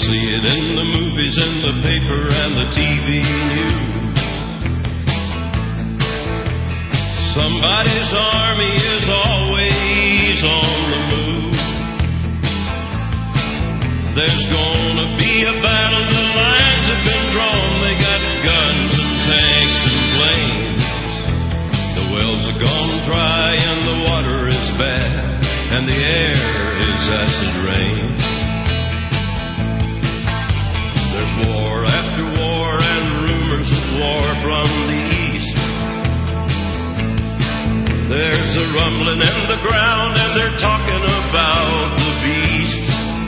see it in the movies, in the paper, and the TV news. Somebody's army is always on the move. There's gonna be a battle, the lines have been drawn. They got guns and tanks and planes. The wells are gone dry and the water is bad, and the air is acid rain. There's war after war and rumors of war from the east. There's a rumbling in the ground and they're talking about the beast.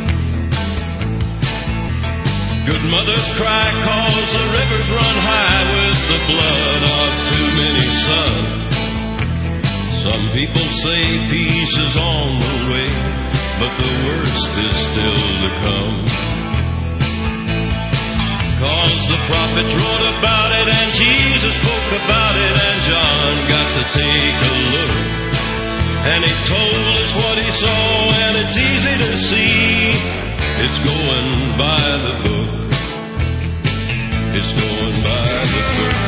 Good mothers cry 'cause the rivers run high with the blood of too many sons. Some people say peace is on the way, but the worst is still to come. 'Cause the prophets wrote about it and Jesus spoke about it, and John got to take a look. And he told us what he saw, and it's easy to see. It's going by the book. It's going by the book.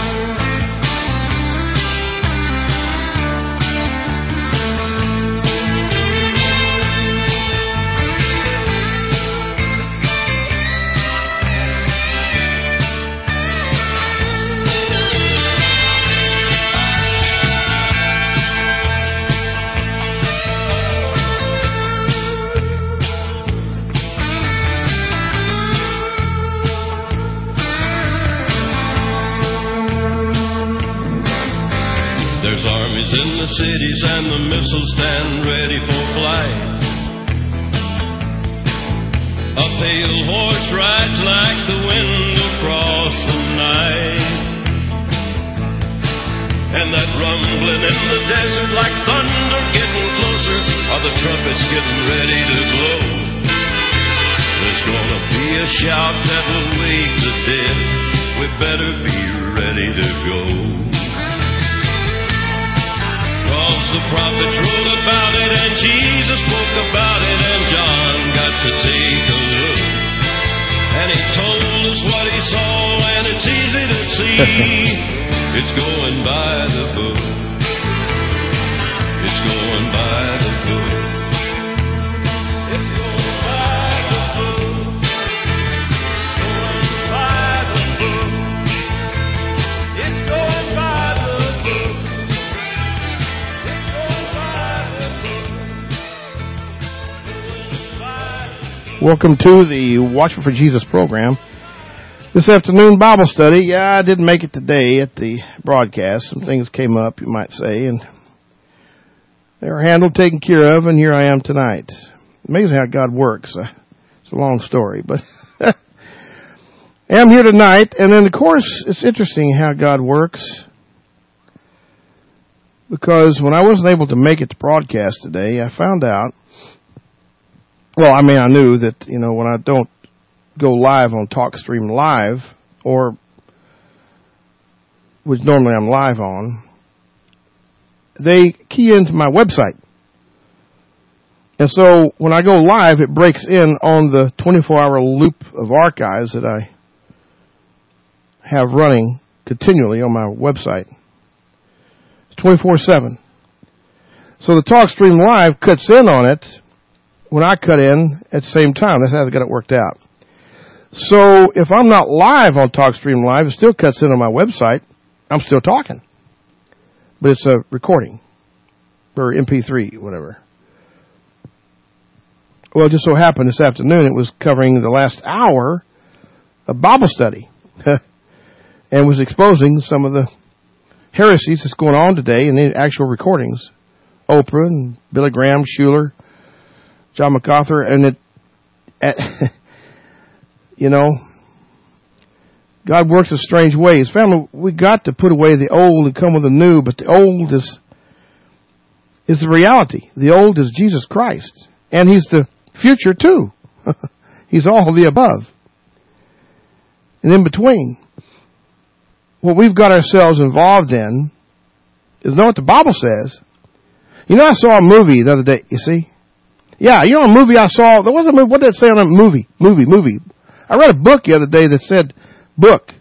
There's armies in the cities and the missiles stand ready for flight. A pale horse rides like the wind across the night. And that rumbling in the desert like thunder getting closer, are the trumpets getting ready to blow. There's gonna be a shout that will wake the dead. We better be ready to go. 'Cause the prophets wrote about it and Jesus spoke about it, and John got to take a look. And he told us what he saw, and it's easy to see. It's going by the book. It's going by the book. It's going by the book. Going by the book. It's going by the book. Welcome to the Watching for Jesus program. This afternoon Bible study. Yeah, I didn't make it today at the broadcast. Some things came up, you might say, and they were handled, taken care of, and here I am tonight. Amazing how God works. It's a long story, but I'm here tonight, and then of course it's interesting how God works, because when I wasn't able to make it to broadcast today, I found out. Well, I mean, I knew that, when I don't go live on TalkStream Live, or which normally I'm live on, they key into my website. And so when I go live, it breaks in on the 24-hour loop of archives that I have running continually on my website. It's 24/7. So the TalkStream Live cuts in on it when I cut in at the same time. That's how they got it worked out. So if I'm not live on TalkStream Live, it still cuts in on my website. I'm still talking. But it's a recording. Or MP3, whatever. Well, it just so happened this afternoon it was covering the last hour of Bible study. And was exposing some of the heresies that's going on today in the actual recordings. Oprah and Billy Graham, Schuller, John MacArthur, and God works in strange ways. Family, we got to put away the old and come with the new, but the old is the reality. The old is Jesus Christ, and He's the future too. He's all the above. And in between, what we've got ourselves involved in is know what the Bible says. I saw a movie the other day, you see. Yeah, you know, a movie I saw, there was a movie, what did it say on a movie? Movie. I read a book the other day that said, book.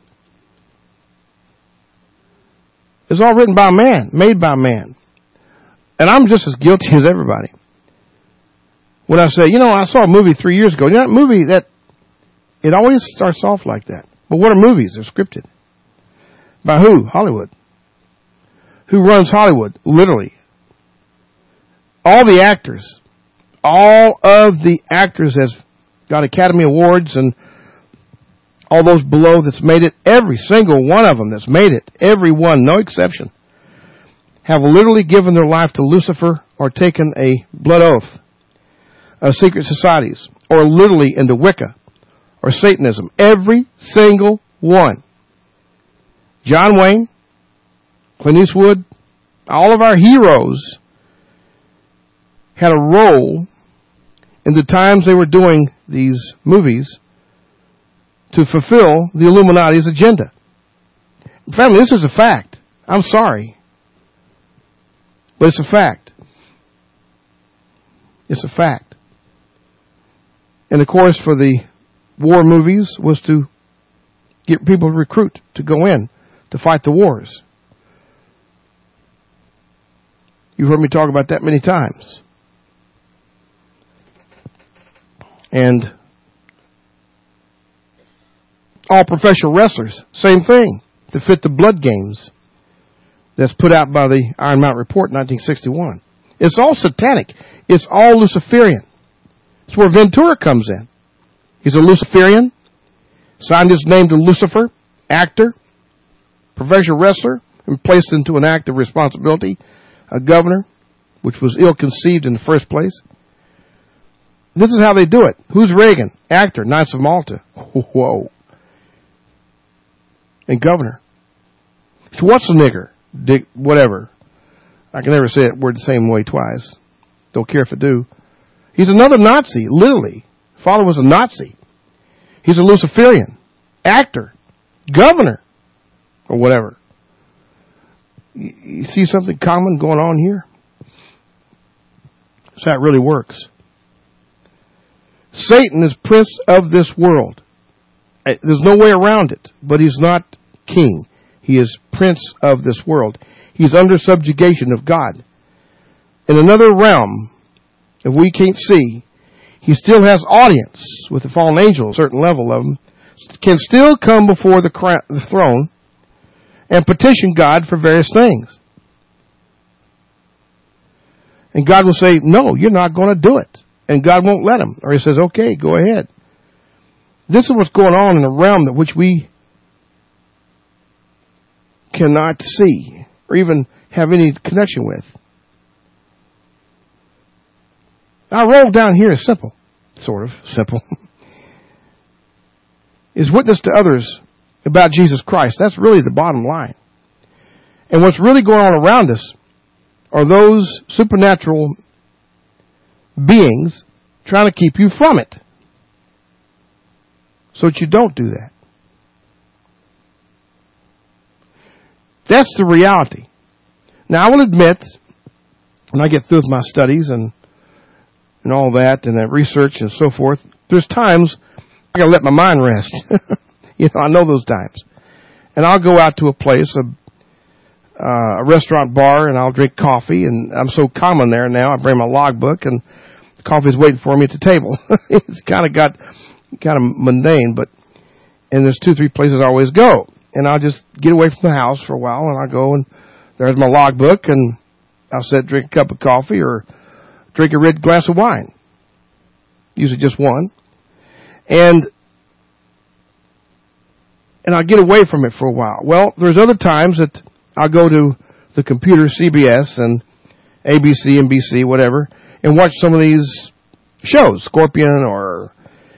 It's all written by a man, made by a man. And I'm just as guilty as everybody. When I say, you know, I saw a movie 3 years ago. You know, that movie that, it always starts off like that. But what are movies? They're scripted. By who? Hollywood. Who runs Hollywood? Literally. All the actors. All of the actors has got Academy Awards and all those below that's made it. Every single one of them that's made it. Every one, no exception. Have literally given their life to Lucifer or taken a blood oath of secret societies or literally into Wicca or Satanism. Every single one. John Wayne, Clint Eastwood, all of our heroes had a role in the times they were doing these movies to fulfill the Illuminati's agenda. Family, this is a fact. I'm sorry. But it's a fact. It's a fact. And of course, for the war movies was to get people to recruit to go in to fight the wars. You've heard me talk about that many times. And all professional wrestlers, same thing, to fit the blood games that's put out by the Iron Mountain Report in 1961. It's all satanic. It's all Luciferian. It's where Ventura comes in. He's a Luciferian, signed his name to Lucifer, actor, professional wrestler, and placed into an act of responsibility, a governor, which was ill-conceived in the first place. This is how they do it. Who's Reagan? Actor, Knights of Malta. Whoa. And governor. Schwarzenegger, Dick, whatever. I can never say that word the same way twice. Don't care if I do. He's another Nazi, literally. Father was a Nazi. He's a Luciferian. Actor. Governor. Or whatever. You see something common going on here? So that really works. Satan is prince of this world. There's no way around it, but he's not king. He is prince of this world. He's under subjugation of God. In another realm, if we can't see, he still has audience with the fallen angels, a certain level of them, can still come before the throne and petition God for various things. And God will say, no, you're not going to do it. And God won't let him. Or he says, okay, go ahead. This is what's going on in a realm that which we cannot see or even have any connection with. Our role down here is simple. Sort of simple. Is witness to others about Jesus Christ. That's really the bottom line. And what's really going on around us are those supernatural beings trying to keep you from it. So that you don't do that. That's the reality. Now I will admit, when I get through with my studies and all that and that research and so forth, there's times I gotta let my mind rest. I know those times. And I'll go out to a place, a restaurant bar, and I'll drink coffee, and I'm so common there now, I bring my logbook, and the coffee's waiting for me at the table. It's kind of mundane, and there's 2-3 places I always go. And I'll just get away from the house for a while, and I'll go, and there's my logbook, and I'll sit, drink a cup of coffee, or drink a red glass of wine. Usually just one. And I'll get away from it for a while. Well, there's other times that I'll go to the computer, CBS and ABC, NBC, whatever, and watch some of these shows, Scorpion or,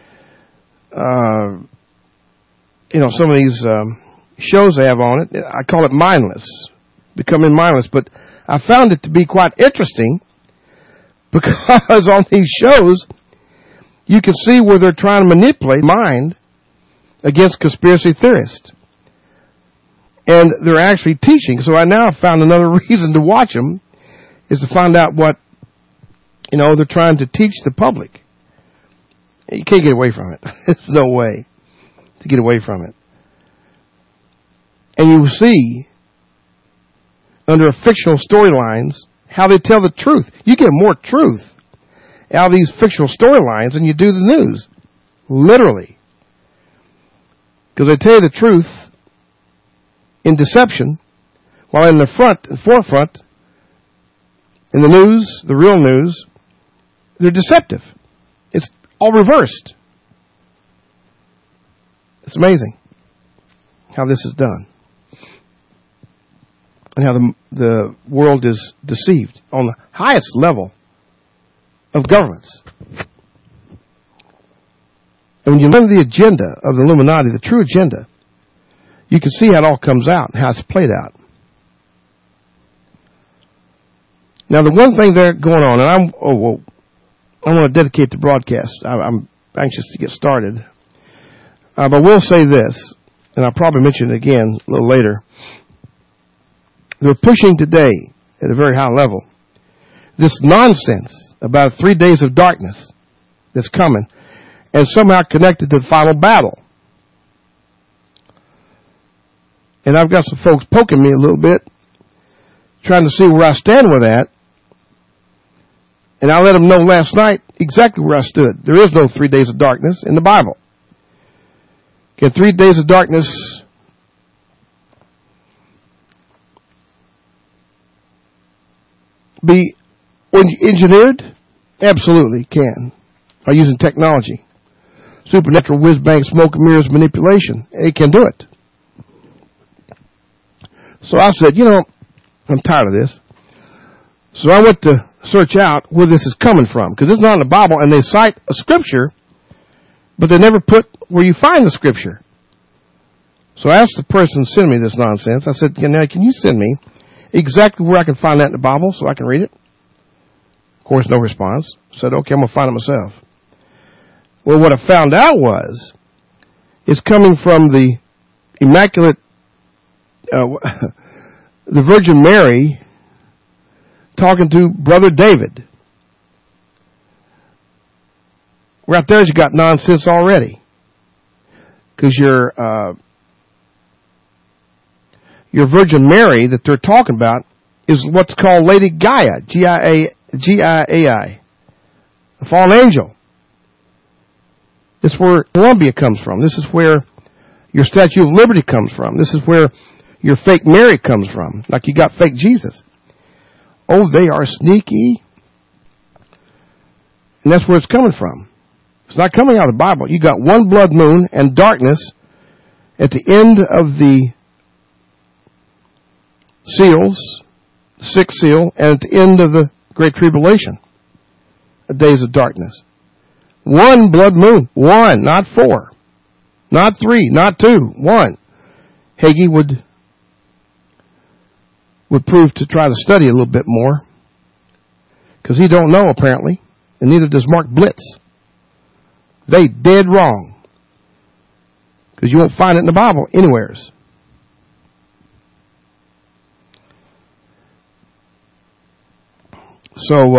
some of these shows they have on it. I call it mindless, becoming mindless. But I found it to be quite interesting because on these shows, you can see where they're trying to manipulate mind against conspiracy theorists. And they're actually teaching. So I now have found another reason to watch them is to find out what They're trying to teach the public. You can't get away from it. There's no way to get away from it. And you see, under fictional storylines, how they tell the truth. You get more truth out of these fictional storylines than you do the news. Literally. Because they tell you the truth in deception, while in the forefront, in the news, the real news, they're deceptive. It's all reversed. It's amazing how this is done. And how the world is deceived on the highest level of governments. And when you learn the agenda of the Illuminati, the true agenda, you can see how it all comes out and how it's played out. Now, the one thing there going on, and I want to dedicate the broadcast. I'm anxious to get started. But we'll say this, and I'll probably mention it again a little later. They're pushing today, at a very high level, this nonsense about 3 days of darkness that's coming, and somehow connected to the final battle. And I've got some folks poking me a little bit, trying to see where I stand with that. And I let them know last night exactly where I stood. There is no 3 days of darkness in the Bible. Can 3 days of darkness be engineered? Absolutely can. By using technology. Supernatural whiz-bang, smoke and mirrors manipulation. It can do it. So I said, I'm tired of this. So I went to search out where this is coming from. Because it's not in the Bible, and they cite a scripture, but they never put where you find the scripture. So I asked the person sending me this nonsense. I said, can you send me exactly where I can find that in the Bible so I can read it? Of course, no response. I said, okay, I'm going to find it myself. Well, what I found out was, it's coming from the Immaculate, the Virgin Mary talking to Brother David. Right there, you got nonsense already. Because your Virgin Mary that they're talking about is what's called Lady Gaia, G-I-A-I, a fallen angel. This is where Columbia comes from. This is where your Statue of Liberty comes from. This is where your fake Mary comes from. Like you got fake Jesus. Oh, they are sneaky. And that's where it's coming from. It's not coming out of the Bible. You got one blood moon and darkness at the end of the seals, the sixth seal, and at the end of the Great Tribulation, the days of darkness. One blood moon. One, not four. Not three, not two. One. Hagee would prove to try to study a little bit more, because he don't know apparently, and neither does Mark Blitz. They dead wrong, because you won't find it in the Bible anywheres. So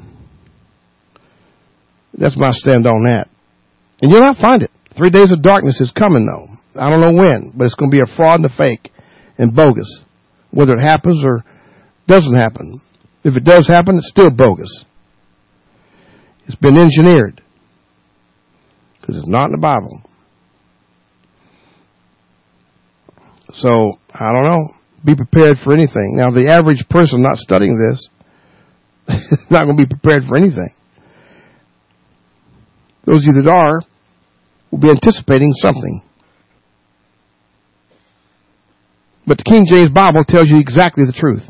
that's my stand on that. And you'll not find it. 3 days of darkness is coming, though. I don't know when, but it's going to be a fraud and a fake and bogus, whether it happens or doesn't happen. If it does happen, it's still bogus. It's been engineered, because it's not in the Bible. So, I don't know. Be prepared for anything. Now, the average person not studying this is not going to be prepared for anything. Those of you that are will be anticipating something. But the King James Bible tells you exactly the truth.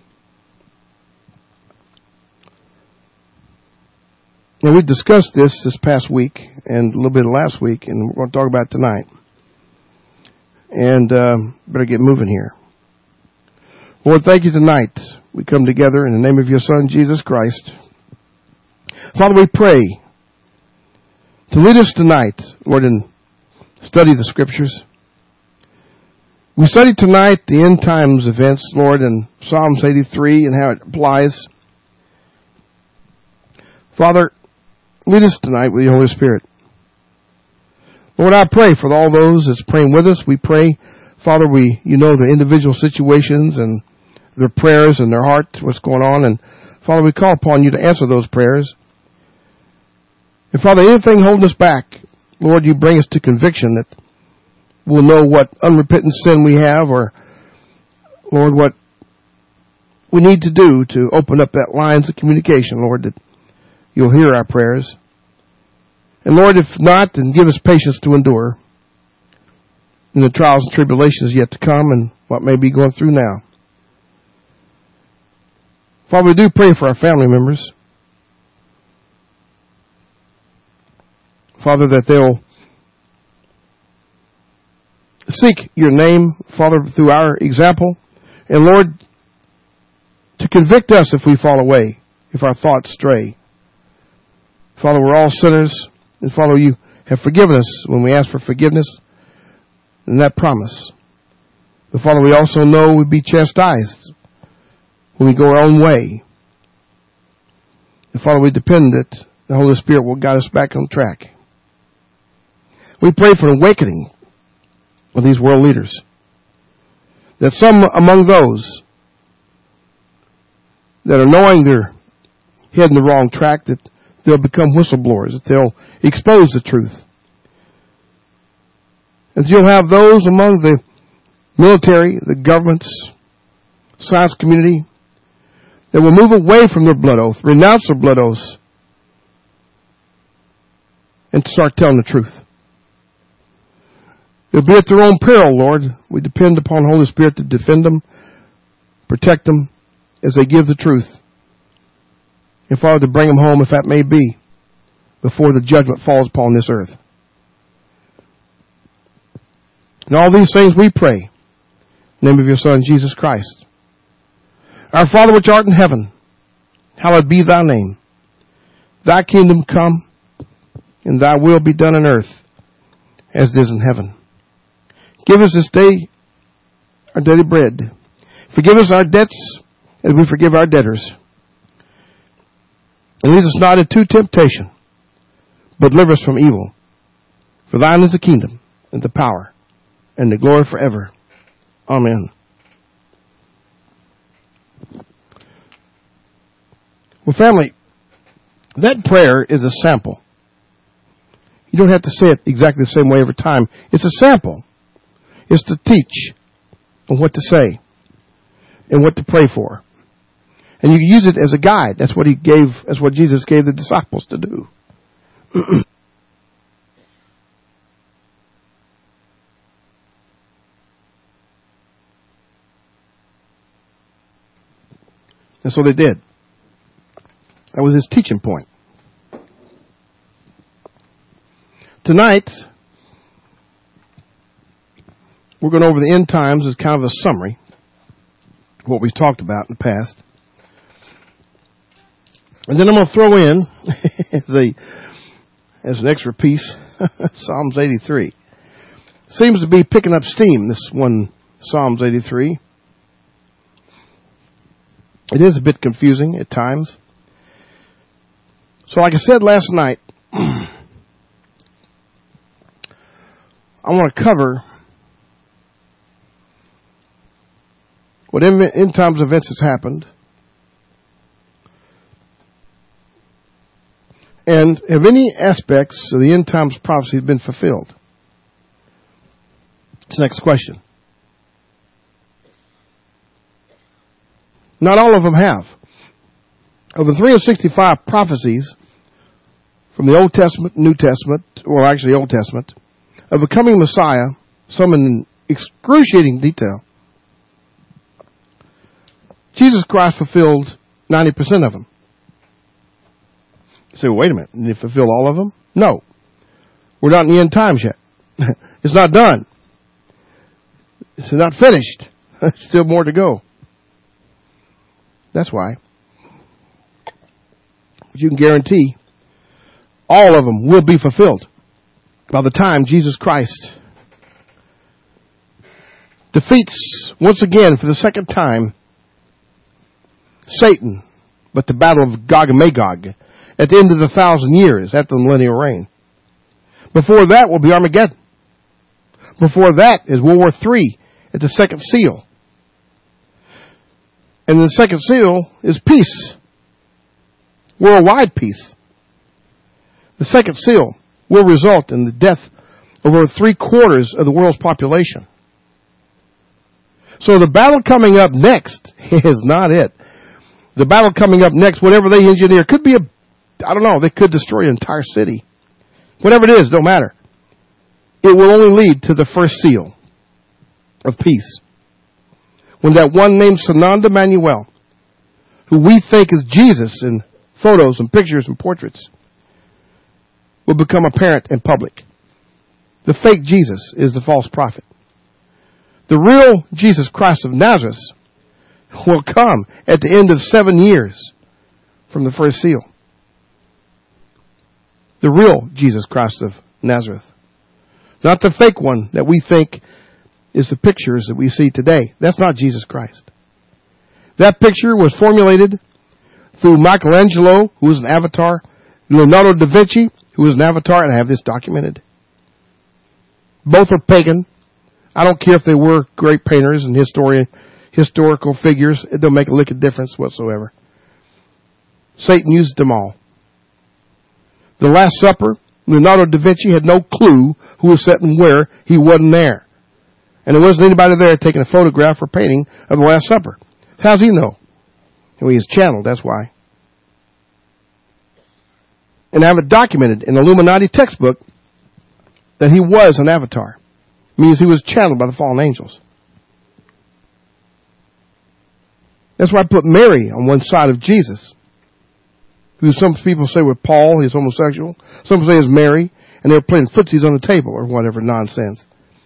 Now, we discussed this past week and a little bit of last week, and we're going to talk about it tonight. And better get moving here. Lord, thank you tonight. We come together in the name of your Son, Jesus Christ. Father, we pray to lead us tonight, Lord, and study the Scriptures. We studied tonight the end times events, Lord, in Psalms 83 and how it applies. Father, lead us tonight with your Holy Spirit. Lord, I pray for all those that's praying with us. We pray, Father, you know the individual situations and their prayers and their heart, what's going on. And Father, we call upon you to answer those prayers. And Father, anything holding us back, Lord, you bring us to conviction that we'll know what unrepentant sin we have, or, Lord, what we need to do to open up that lines of communication, Lord, that you'll hear our prayers. And Lord, if not, then give us patience to endure in the trials and tribulations yet to come and what may be going through now. Father, we do pray for our family members. Father, that they'll seek your name, Father, through our example. And Lord, to convict us if we fall away, if our thoughts stray. Father, we're all sinners. And Father, you have forgiven us when we ask for forgiveness. And that promise. But Father, we also know we'd be chastised when we go our own way. And Father, we depend that the Holy Spirit will guide us back on track. We pray for an awakening of these world leaders. That some among those that are knowing they're heading the wrong track, that they'll become whistleblowers, that they'll expose the truth. And you'll have those among the military, the governments, science community, that will move away from their blood oath, renounce their blood oaths, and start telling the truth. It'll be at their own peril, Lord. We depend upon Holy Spirit to defend them, protect them as they give the truth. And Father, to bring them home, if that may be, before the judgment falls upon this earth. And all these things we pray. In the name of your Son, Jesus Christ. Our Father which art in heaven, hallowed be thy name. Thy kingdom come, and thy will be done on earth, as it is in heaven. Give us this day our daily bread. Forgive us our debts, as we forgive our debtors. And lead us not into temptation, but deliver us from evil. For thine is the kingdom, and the power, and the glory forever. Amen. Well, family, that prayer is a sample. You don't have to say it exactly the same way every time. It's a sample. It's to teach on what to say and what to pray for. And you can use it as a guide. That's what that's what Jesus gave the disciples to do. And so they did. That was his teaching point. Tonight, we're going over the end times as kind of a summary of what we've talked about in the past. And then I'm going to throw in, as an extra piece, Psalms 83. Seems to be picking up steam, this one, Psalms 83. It is a bit confusing at times. So like I said last night, I want to cover what end times events has happened, and have any aspects of the end times prophecy been fulfilled? It's the next question. Not all of them have. Of the 365 prophecies from the Old Testament, New Testament, well actually Old Testament, of a coming Messiah, some in excruciating detail, Jesus Christ fulfilled 90% of them. You say, well, wait a minute, did he fulfill all of them? No. We're not in the end times yet. It's not done. It's not finished. Still more to go. That's why. But you can guarantee all of them will be fulfilled by the time Jesus Christ defeats once again for the second time Satan, but the battle of Gog and Magog, at the end of the 1,000 years after the millennial reign. Before that will be Armageddon. Before that is World War III at the second seal. And the second seal is peace. Worldwide peace. The second seal will result in the death of over 3/4 of the world's population. So the battle coming up next is not it. The battle coming up next, whatever they engineer, could be they could destroy an entire city. Whatever it is, don't matter. It will only lead to the first seal of peace. When that one named Sananda Manuel, who we think is Jesus in photos and pictures and portraits, will become apparent in public. The fake Jesus is the false prophet. The real Jesus Christ of Nazareth will come at the end of 7 years from the first seal. The real Jesus Christ of Nazareth. Not the fake one that we think is the pictures that we see today. That's not Jesus Christ. That picture was formulated through Michelangelo, who was an avatar, Leonardo da Vinci, who was an avatar, and I have this documented. Both are pagan. I don't care if they were great painters and historical figures. It don't make a lick of difference whatsoever. Satan used them all. The Last Supper, Leonardo da Vinci had no clue who was sitting where. He wasn't there. And there wasn't anybody there taking a photograph or painting of the Last Supper. How's he know? Well, he was channeled, that's why. And I have it documented in the Illuminati textbook that he was an avatar. It means he was channeled by the fallen angels. That's why I put Mary on one side of Jesus, who some people say with Paul, he's homosexual. Some say is Mary, and they were playing footsies on the table or whatever nonsense.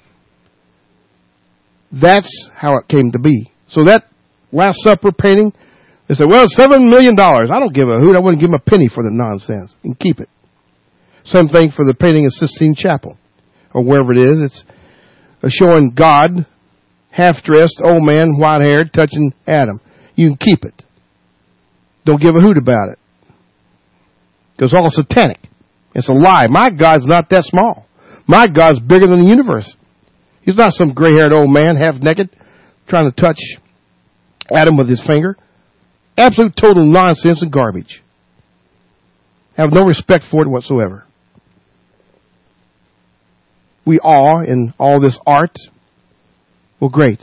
That's how it came to be. So that Last Supper painting, they said, well, $7 million. I don't give a hoot. I wouldn't give him a penny for the nonsense. And keep it. Same thing for the painting of Sistine Chapel, or wherever it is. It's showing God, half-dressed, old man, white-haired, touching Adam. You can keep it. Don't give a hoot about it. Because all satanic. It's a lie. My God's not that small. My God's bigger than the universe. He's not some gray-haired old man, half-naked, trying to touch Adam with his finger. Absolute total nonsense and garbage. Have no respect for it whatsoever. We awe in all this art. Well, great.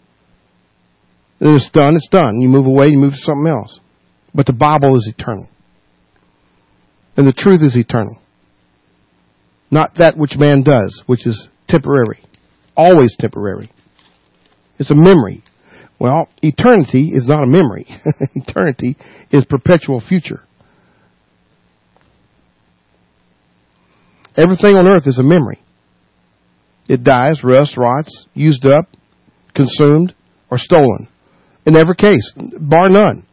It's done, it's done. You move away, you move to something else. But the Bible is eternal. And the truth is eternal. Not that which man does, which is temporary. Always temporary. It's a memory. Well, eternity is not a memory. Eternity is perpetual future. Everything on earth is a memory. It dies, rusts, rots, used up, consumed, or stolen. In every case, bar none.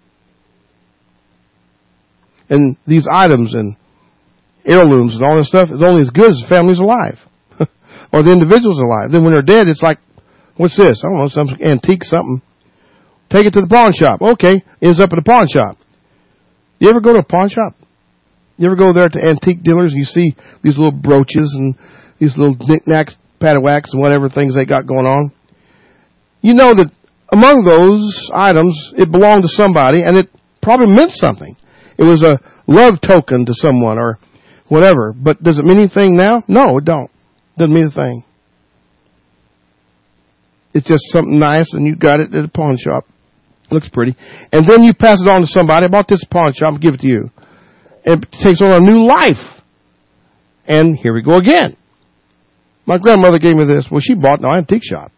And these items and heirlooms and all this stuff is only as good as the family's alive. Or the individual's alive. Then when they're dead, it's like, what's this? I don't know, some antique something. Take it to the pawn shop. Okay, ends up at a pawn shop. You ever go to a pawn shop? You ever go there to antique dealers and you see these little brooches and these little knickknacks, paddywhacks, and whatever things they got going on? You know that among those items, it belonged to somebody and it probably meant something. It was a love token to someone or whatever. But does it mean anything now? No, it don't. Doesn't mean a thing. It's just something nice and you got it at a pawn shop. Looks pretty. And then you pass it on to somebody. I bought this at pawn shop, I'll give it to you. And it takes on a new life. And here we go again. My grandmother gave me this. Well, she bought it in an antique shop.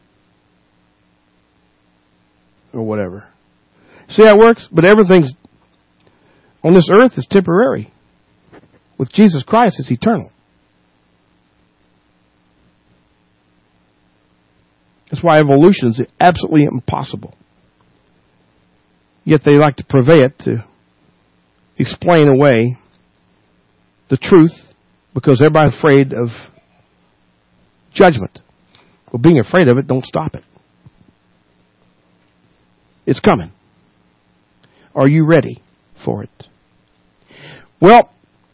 Or whatever. See how it works? But everything's on this earth is temporary. With Jesus Christ, it's eternal. That's why evolution is absolutely impossible. Yet they like to purvey it to explain away the truth because everybody's afraid of judgment. Well, being afraid of it don't stop it. It's coming. Are you ready for it? Well,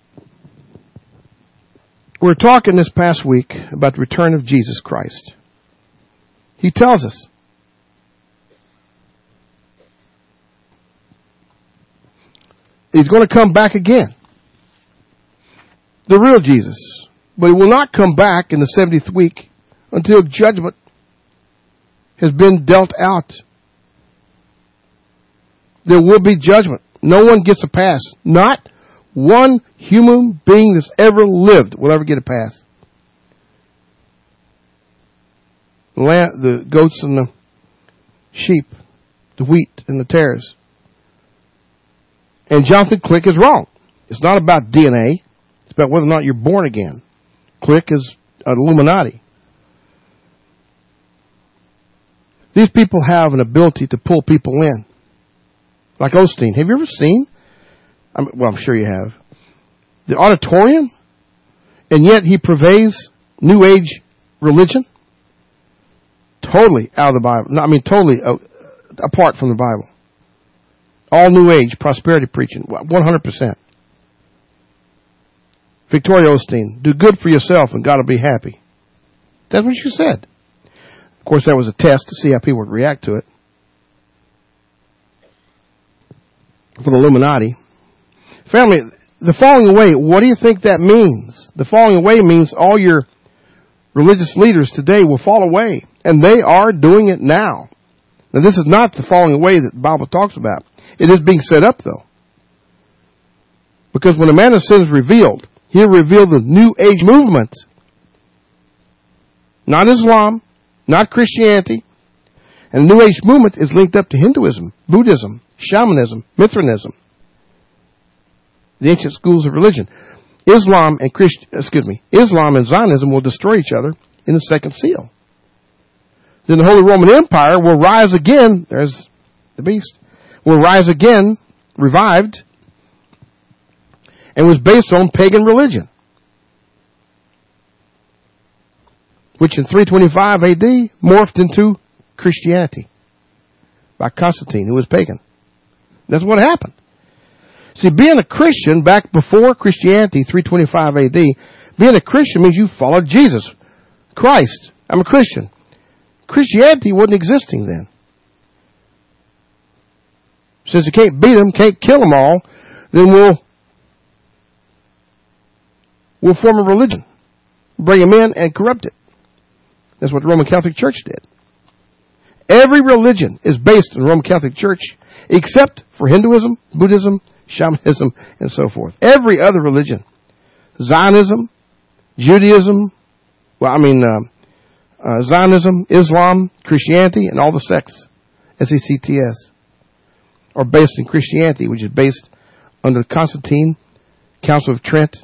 we're talking this past week about the return of Jesus Christ. He tells us. He's going to come back again. The real Jesus. But he will not come back in the 70th week until judgment has been dealt out. There will be judgment. No one gets a pass. Not one human being that's ever lived will ever get a pass. The goats and the sheep, the wheat and the tares. And Jonathan Click is wrong. It's not about DNA. It's about whether or not you're born again. Click is an Illuminati. These people have an ability to pull people in. Like Osteen. Have you ever seen? I'm sure you have. The auditorium? And yet he purveys New Age religion? Totally out of the Bible. No, totally apart from the Bible. All New Age prosperity preaching. 100%. Victoria Osteen. Do good for yourself and God will be happy. That's what she said. Of course, that was a test to see how people would react to it. For the Illuminati. Family, the falling away, what do you think that means? The falling away means all your religious leaders today will fall away. And they are doing it now. Now, this is not the falling away that the Bible talks about. It is being set up, though. Because when a man of sin is revealed, he'll reveal the New Age movement. Not Islam, not Christianity. And the New Age movement is linked up to Hinduism, Buddhism, shamanism, Mithraism. The ancient schools of religion. Islam and Zionism will destroy each other in the second seal. Then the Holy Roman Empire will rise again. There's the beast. Will rise again, revived, and was based on pagan religion. Which in 325 AD morphed into Christianity by Constantine, who was pagan. That's what happened. See, being a Christian back before Christianity, 325 AD, being a Christian means you followed Jesus Christ. I'm a Christian. Christianity wasn't existing then. Since you can't beat them, can't kill them all, then we'll form a religion. Bring them in and corrupt it. That's what the Roman Catholic Church did. Every religion is based on the Roman Catholic Church except for Hinduism, Buddhism, shamanism, and so forth. Every other religion. Zionism, Judaism, Zionism, Islam, Christianity, and all the sects, SECTS, are based in Christianity, which is based under Constantine, Council of Trent,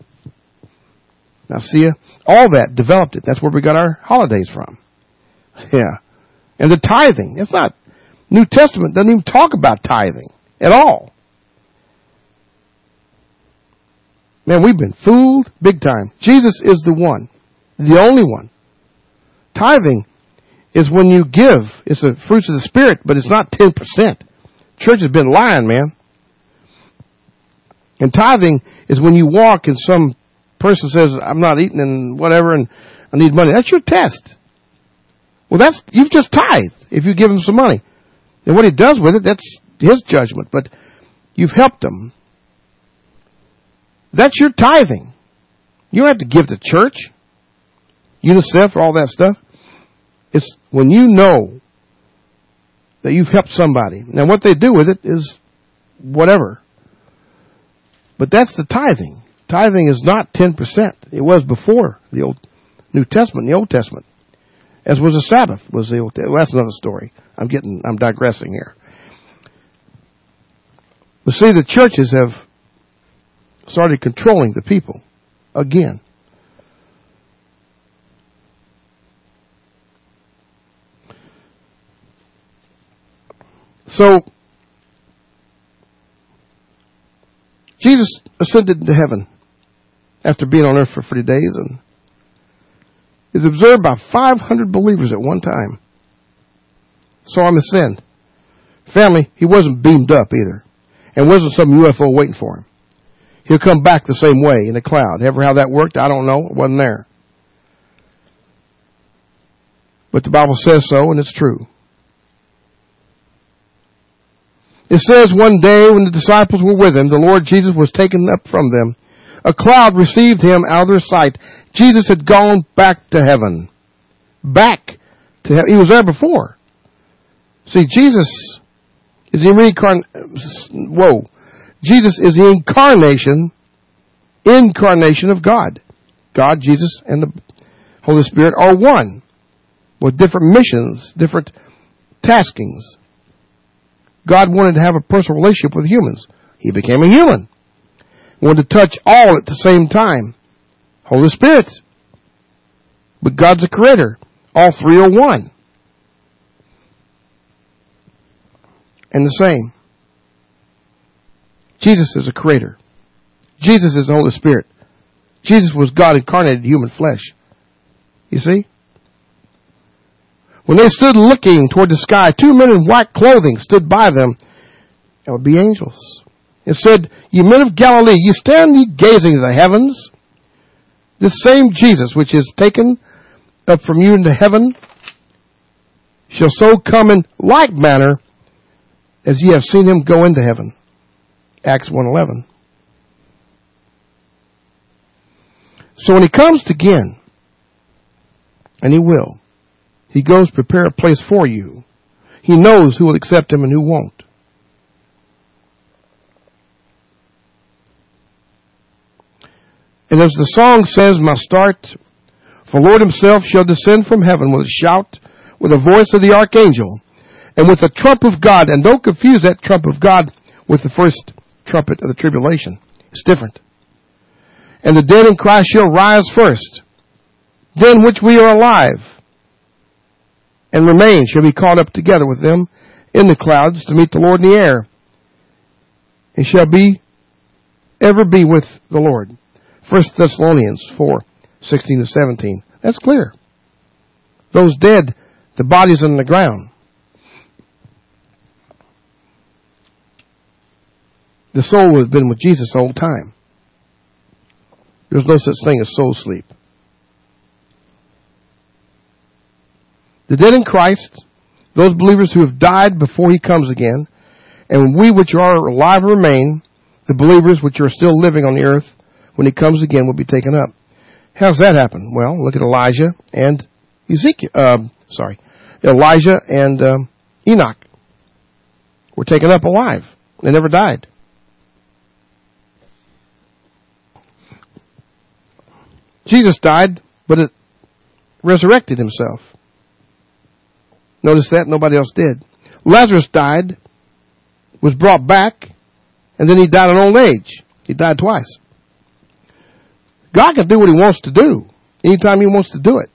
Nicaea, all that developed it. That's where we got our holidays from. Yeah. And the tithing, it's not, New Testament doesn't even talk about tithing at all. Man, we've been fooled big time. Jesus is the one, the only one. Tithing is when you give. It's the fruits of the Spirit, but it's not 10%. Church has been lying, man. And tithing is when you walk and some person says, I'm not eating and whatever and I need money. That's your test. Well, you've just tithed if you give him some money. And what he does with it, that's his judgment. But you've helped him. That's your tithing. You don't have to give to church, UNICEF, or all that stuff. It's when you know that you've helped somebody. Now, what they do with it is whatever. But that's the tithing. Tithing is not 10%. It was before the New Testament, the Old Testament. As was the Sabbath. Well, that's another story. I'm digressing here. But see, the churches have started controlling the people again. So, Jesus ascended into heaven after being on earth for 40 days and is observed by 500 believers at one time. Saw him ascend. Family, he wasn't beamed up either. And wasn't some UFO waiting for him. He'll come back the same way in a cloud. Ever how that worked, I don't know. It wasn't there. But the Bible says so, and it's true. It says one day when the disciples were with him, the Lord Jesus was taken up from them. A cloud received him out of their sight. Jesus had gone back to heaven. Back to heaven. He was there before. See, Jesus is the Jesus is the incarnation of God. God, Jesus, and the Holy Spirit are one, with different missions, different taskings. God wanted to have a personal relationship with humans. He became a human. He wanted to touch all at the same time. Holy Spirit. But God's a creator. All three are one. And the same. Jesus is a creator. Jesus is the Holy Spirit. Jesus was God incarnated in human flesh. You see? When they stood looking toward the sky, 2 men in white clothing stood by them. That would be angels. It said, "Ye men of Galilee, ye stand ye gazing to the heavens. This same Jesus, which is taken up from you into heaven, shall so come in like manner as ye have seen him go into heaven." Acts 1:11. So when he comes again, and he will, he goes prepare a place for you. He knows who will accept him and who won't. And as the song says, must start, "For Lord himself shall descend from heaven with a shout, with the voice of the archangel, and with the trump of God." And don't confuse that trump of God with the first trumpet of the tribulation. It's different. "And the dead in Christ shall rise first. Then which we are alive and remain shall be caught up together with them in the clouds to meet the Lord in the air, and shall ever be with the Lord." 1 Thessalonians 4:16-17. That's clear. Those dead, the bodies on the ground. The soul has been with Jesus the whole time. There's no such thing as soul sleep. The dead in Christ, those believers who have died before he comes again, and we which are alive remain, the believers which are still living on the earth, when he comes again will be taken up. How's that happen? Well, look at Elijah and Elijah and Enoch were taken up alive. They never died. Jesus died, but it resurrected himself. Notice that? Nobody else did. Lazarus died, was brought back, and then he died in old age. He died twice. God can do what he wants to do, anytime he wants to do it.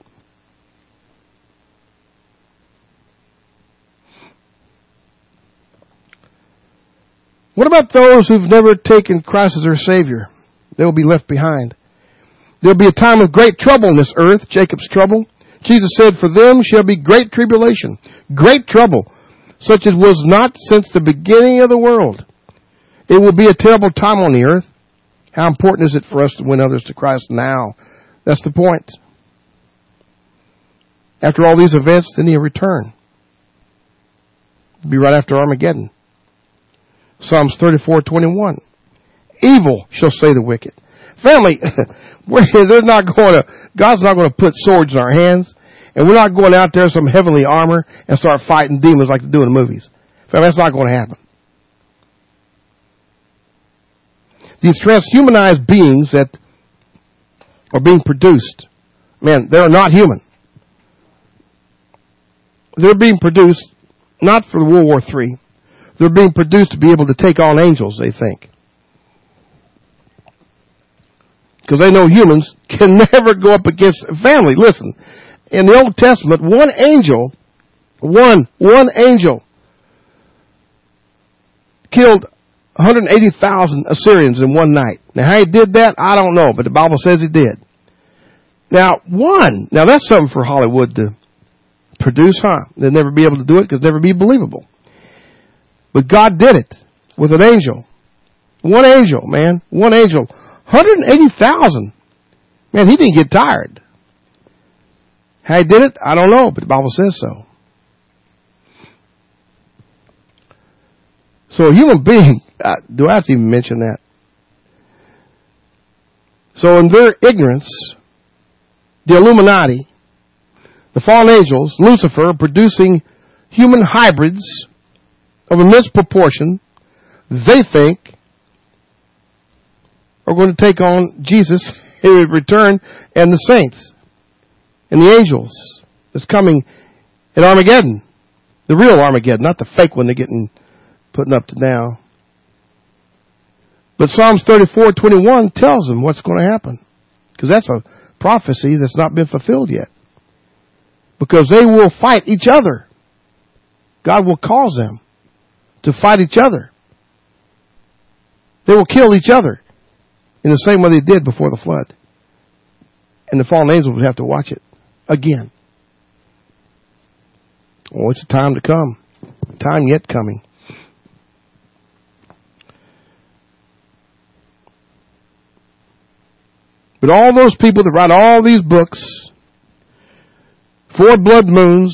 What about those who've never taken Christ as their Savior? They will be left behind. There will be a time of great trouble in this earth, Jacob's trouble. Jesus said, "For them shall be great tribulation," great trouble, such as was not since the beginning of the world. It will be a terrible time on the earth. How important is it for us to win others to Christ now? That's the point. After all these events, then he'll return. It'll be right after Armageddon. Psalms 34:21. "Evil shall slay the wicked." Family, God's not going to put swords in our hands, and we're not going out there in some heavenly armor and start fighting demons like they do in the movies. Family, that's not going to happen. These transhumanized beings that are being produced, man, they're not human. They're being produced not for World War III. They're being produced to be able to take on angels, they think. Because they know humans can never go up against family. Listen, in the Old Testament, one angel killed 180,000 Assyrians in one night. Now, how he did that, I don't know, but the Bible says he did. Now, that's something for Hollywood to produce, huh? They'll never be able to do it because it'll never be believable. But God did it with an angel. One angel, man. One angel. 180,000. Man, he didn't get tired. How he did it, I don't know, but the Bible says so. So a human being, do I have to even mention that? So in their ignorance, the Illuminati, the fallen angels, Lucifer, producing human hybrids of immense proportion, they think are going to take on Jesus in his return and the saints and the angels that's coming at Armageddon. The real Armageddon, not the fake one they're getting putting up to now. But Psalms 34:21 tells them what's going to happen. Because that's a prophecy that's not been fulfilled yet. Because they will fight each other. God will cause them to fight each other. They will kill each other in the same way they did before the flood. And the fallen angels would have to watch it again. Oh, it's a time to come. Time yet coming. But all those people that write all these books, 4 blood moons,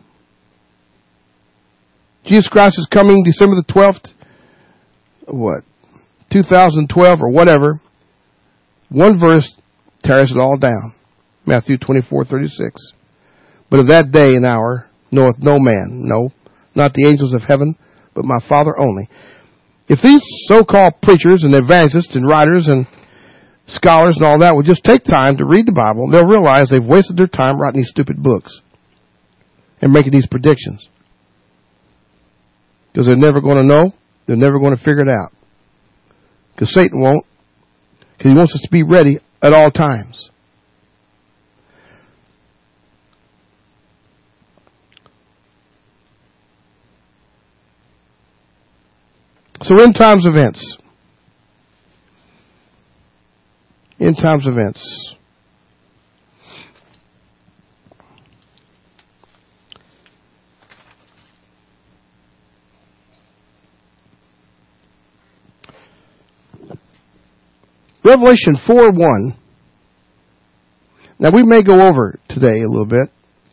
Jesus Christ is coming December the 12th, 2012 or whatever. One verse tears it all down. Matthew 24:36. But of that day and hour knoweth no man, no, not the angels of heaven, but my Father only. If these so-called preachers and evangelists and writers and scholars and all that would just take time to read the Bible, they'll realize they've wasted their time writing these stupid books and making these predictions. Because they're never going to know. They're never going to figure it out. Because Satan won't. Because he wants us to be ready at all times. So end times events. End times events. Revelation 4:1. Now we may go over today a little bit.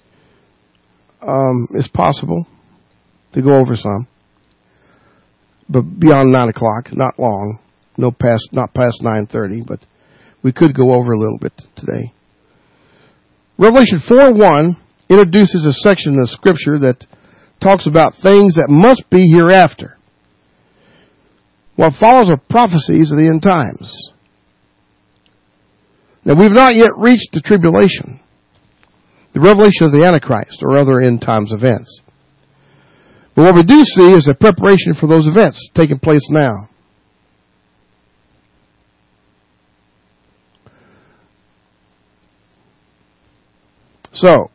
It's possible to go over some. But beyond 9 o'clock, not long. Not past 9:30, but we could go over a little bit today. Revelation 4:1 introduces a section of Scripture that talks about things that must be hereafter. What follows are prophecies of the end times. Now we've not yet reached the tribulation, the revelation of the Antichrist or other end times events. But what we do see is a preparation for those events taking place now. So,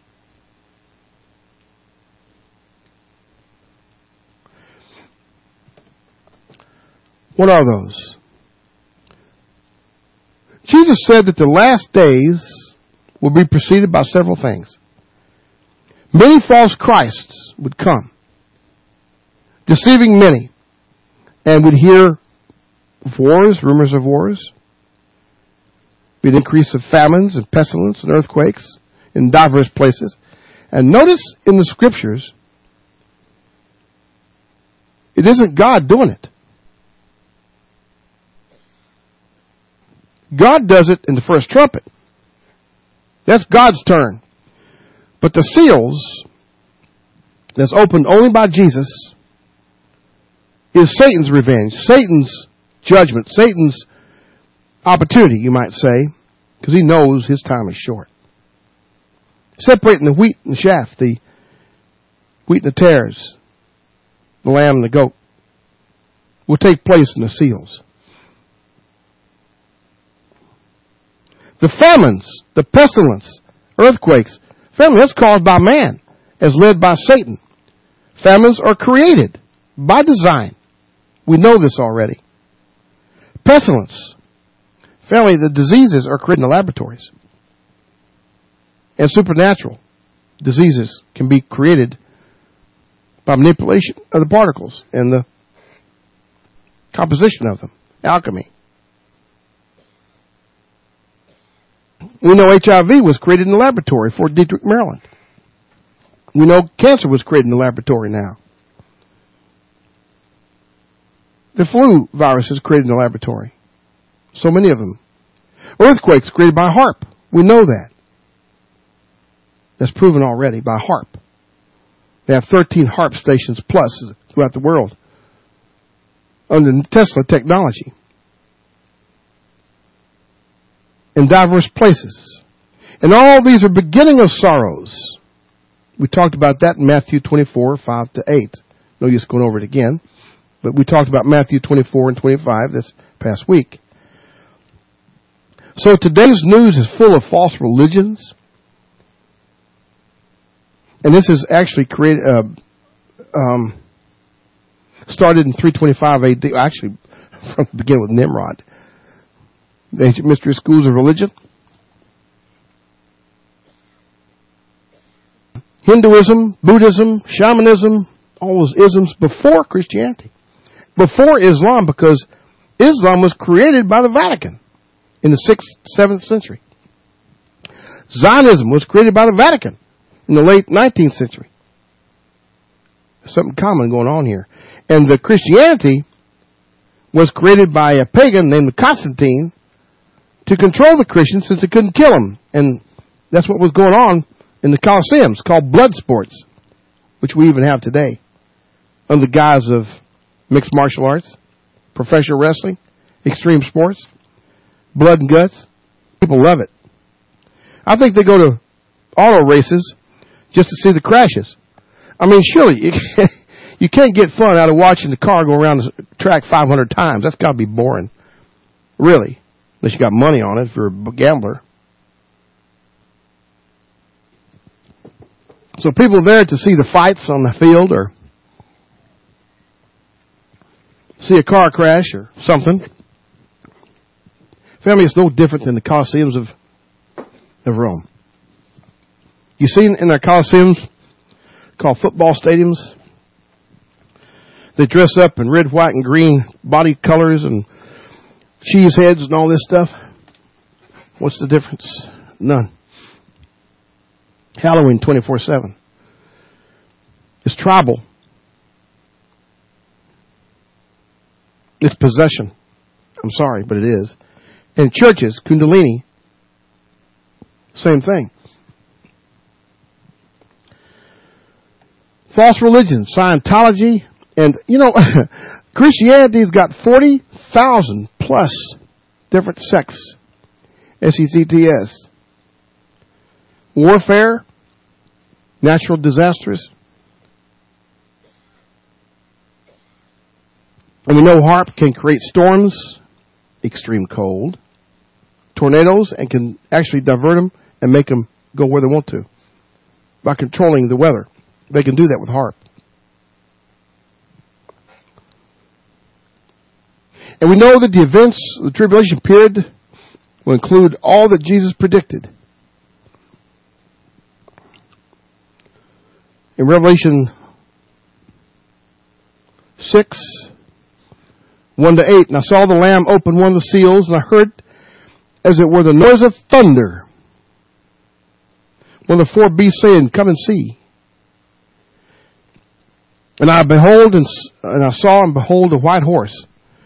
what are those? Jesus said that the last days will be preceded by several things. Many false Christs would come, deceiving many, and would hear of wars, rumors of wars. We'd increase of famines and pestilence and earthquakes in diverse places. And notice in the Scriptures, it isn't God doing it. God does it in the first trumpet. That's God's turn. But the seals, that's opened only by Jesus, is Satan's revenge, Satan's judgment, Satan's opportunity, you might say, because he knows his time is short. Separating the wheat and the chaff, the wheat and the tares, the lamb and the goat, will take place in the seals. The famines, the pestilence, earthquakes, famine, that's caused by man, as led by Satan. Famines are created by design. We know this already. Pestilence. Family, the diseases are created in the laboratories. And supernatural diseases can be created by manipulation of the particles and the composition of them, alchemy. We know HIV was created in the laboratory, Fort Detrick, Maryland. We know cancer was created in the laboratory now. The flu virus is created in the laboratory. So many of them. Earthquakes created by HAARP. We know that. That's proven already by HAARP. They have 13 HAARP stations plus throughout the world under Tesla technology in diverse places. And all these are beginning of sorrows. We talked about that in Matthew 24, 5 to 8. No use going over it again. But we talked about Matthew 24 and 25 this past week. So today's news is full of false religions. And this is actually created, started in 325 AD, actually from the beginning with Nimrod. The ancient mystery schools of religion. Hinduism, Buddhism, shamanism, all those isms before Christianity. Before Islam, because Islam was created by the Vatican in the 6th, 7th century. Zionism was created by the Vatican in the late 19th century. There's something common going on here. And the Christianity was created by a pagan named Constantine to control the Christians since it couldn't kill them. And that's what was going on in the Colosseums, called blood sports, which we even have today, under the guise of mixed martial arts, professional wrestling, extreme sports, blood and guts. People love it. I think they go to auto races just to see the crashes. I mean, surely you can't get fun out of watching the car go around the track 500 times. That's got to be boring. Really. Unless you got money on it if you're a gambler. So people there to see the fights on the field or see a car crash or something. Family, is no different than the Colosseums of Rome. You see in their Colosseums, called football stadiums, they dress up in red, white, and green body colors and cheese heads and all this stuff. What's the difference? None. Halloween 24/7. It's tribal. It's possession. I'm sorry, but it is. And churches, Kundalini, same thing. False religion, Scientology, and, Christianity's got 40,000 plus different sects. SECTS. Warfare, natural disasters. And we know HAARP can create storms, extreme cold, tornadoes, and can actually divert them and make them go where they want to by controlling the weather. They can do that with HAARP. And we know that the events of the tribulation period will include all that Jesus predicted. In Revelation 6, 1 to 8, and I saw the Lamb open one of the seals, and I heard, as it were, the noise of thunder. One of the four beasts saying, "Come and see." And I behold, and I saw and behold a white horse.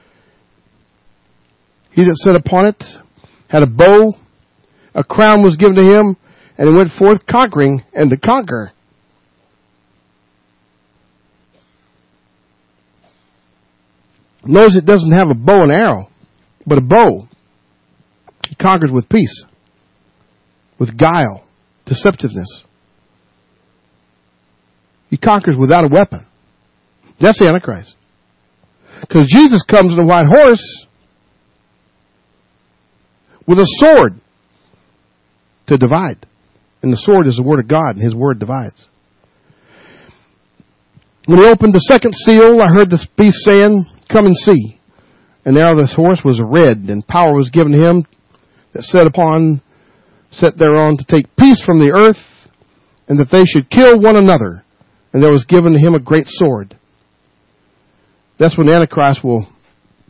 He that sat upon it had a bow, a crown was given to him, and he went forth conquering and to conquer. Notice it doesn't have a bow and arrow, but a bow. He conquers with peace, with guile, deceptiveness. He conquers without a weapon. That's the Antichrist. Because Jesus comes on a white horse with a sword to divide. And the sword is the word of God, and his word divides. When he opened the second seal, I heard this beast saying, "Come and see." And now this horse was red, and power was given to him that sat thereon to take peace from the earth, and that they should kill one another. And there was given to him a great sword. That's when the Antichrist will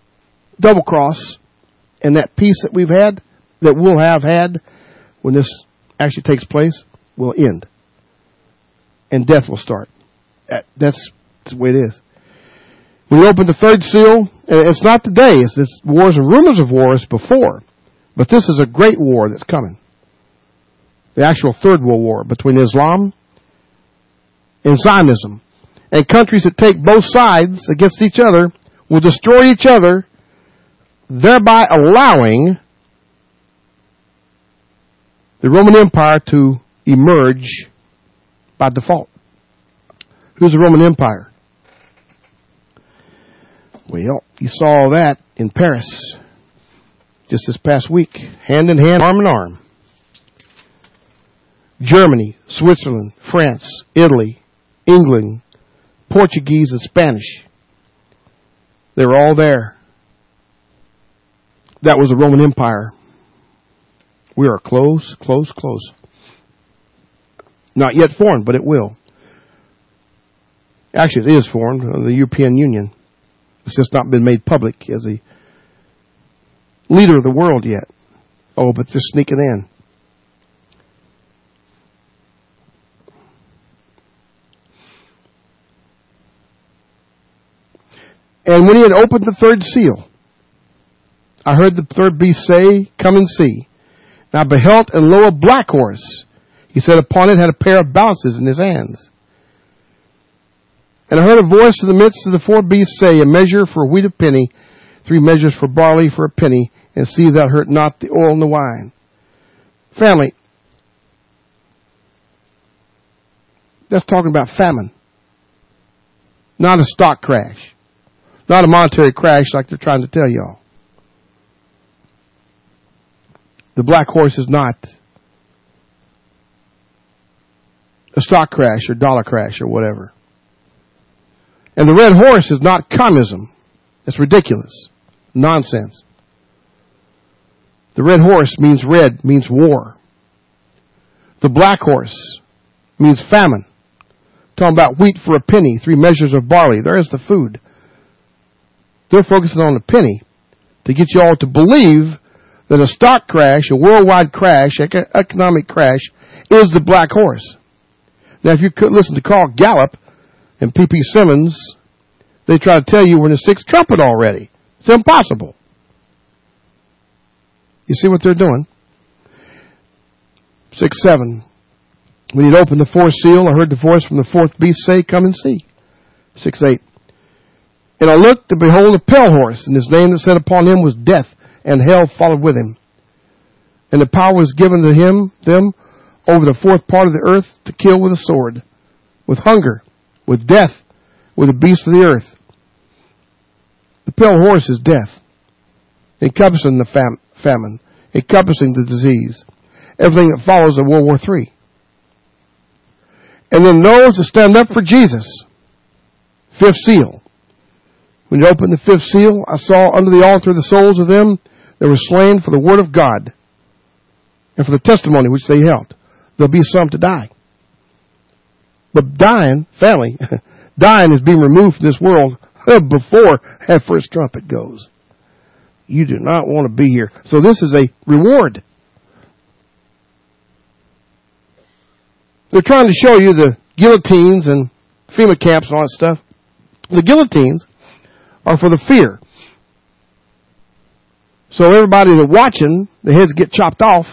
double cross, and that peace that we've had, that we'll have had when this actually takes place, will end. And death will start. That's the way it is. We opened the third seal, and it's not today. It's this wars and rumors of wars before. But this is a great war that's coming. The actual third world war between Islam and Zionism. And countries that take both sides against each other will destroy each other, thereby allowing the Roman Empire to emerge by default. Who's the Roman Empire? Well, you saw that in Paris just this past week, hand in hand, arm in arm. Germany, Switzerland, France, Italy, England, Portuguese, and Spanish. They were all there. That was the Roman Empire. We are close, close, close. Not yet formed, but it will. Actually, it is formed, the European Union. It's just not been made public as a leader of the world yet. Oh, but they're sneaking in. And when he had opened the third seal, I heard the third beast say, "Come and see." And I beheld, and lo, a black horse. He said, upon it had a pair of balances in his hands. And I heard a voice in the midst of the four beasts say, a measure for wheat a penny, 3 measures for barley for a penny, and see thou hurt not the oil and the wine. Family, that's talking about famine. Not a stock crash. Not a monetary crash like they're trying to tell y'all. The black horse is not a stock crash or dollar crash or whatever. And the red horse is not communism. It's ridiculous. Nonsense. The red horse means red, means war. The black horse means famine. Talking about wheat for a penny, 3 measures of barley. There's the food. They're focusing on the penny to get you all to believe that a stock crash, a worldwide crash, economic crash, is the black horse. Now, if you could listen to Carl Gallup and P.P. Simmons, they try to tell you we're in the 6th trumpet already. It's impossible. You see what they're doing? 6:7. When he'd opened the 4th seal, I heard the voice from the 4th beast say, "Come and see." 6:8. And I looked, and behold, a pale horse, and his name that sat upon him was Death, and hell followed with him. And the power was given to them over the 4th part of the earth to kill with a sword, with hunger, with death, with the beasts of the earth. The pale horse is death, encompassing the famine, encompassing the disease, everything that follows in World War III. And then those that stand up for Jesus, 5th seal. When you opened the 5th seal, I saw under the altar the souls of them that were slain for the word of God and for the testimony which they held. There'll be some to die. But dying, family, dying is being removed from this world before that first trumpet goes. You do not want to be here. So this is a reward. They're trying to show you the guillotines and FEMA camps and all that stuff. The guillotines are for the fear. So everybody that's watching, the heads get chopped off,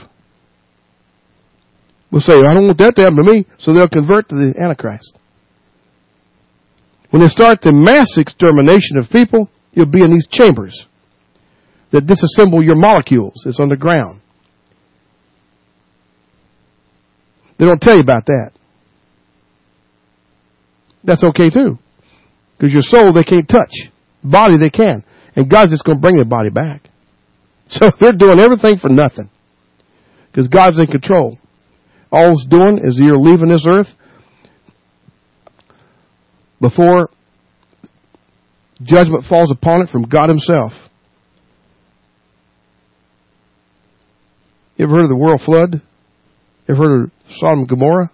will say, I don't want that to happen to me. So they'll convert to the Antichrist. When they start the mass extermination of people, you'll be in these chambers that disassemble your molecules. It's underground. They don't tell you about that. That's okay too. Because your soul they can't touch. Body they can. And God's just going to bring the body back. So they're doing everything for nothing. Because God's in control. All it's doing is you're leaving this earth before judgment falls upon it from God himself. You ever heard of the world flood? You ever heard of Sodom and Gomorrah?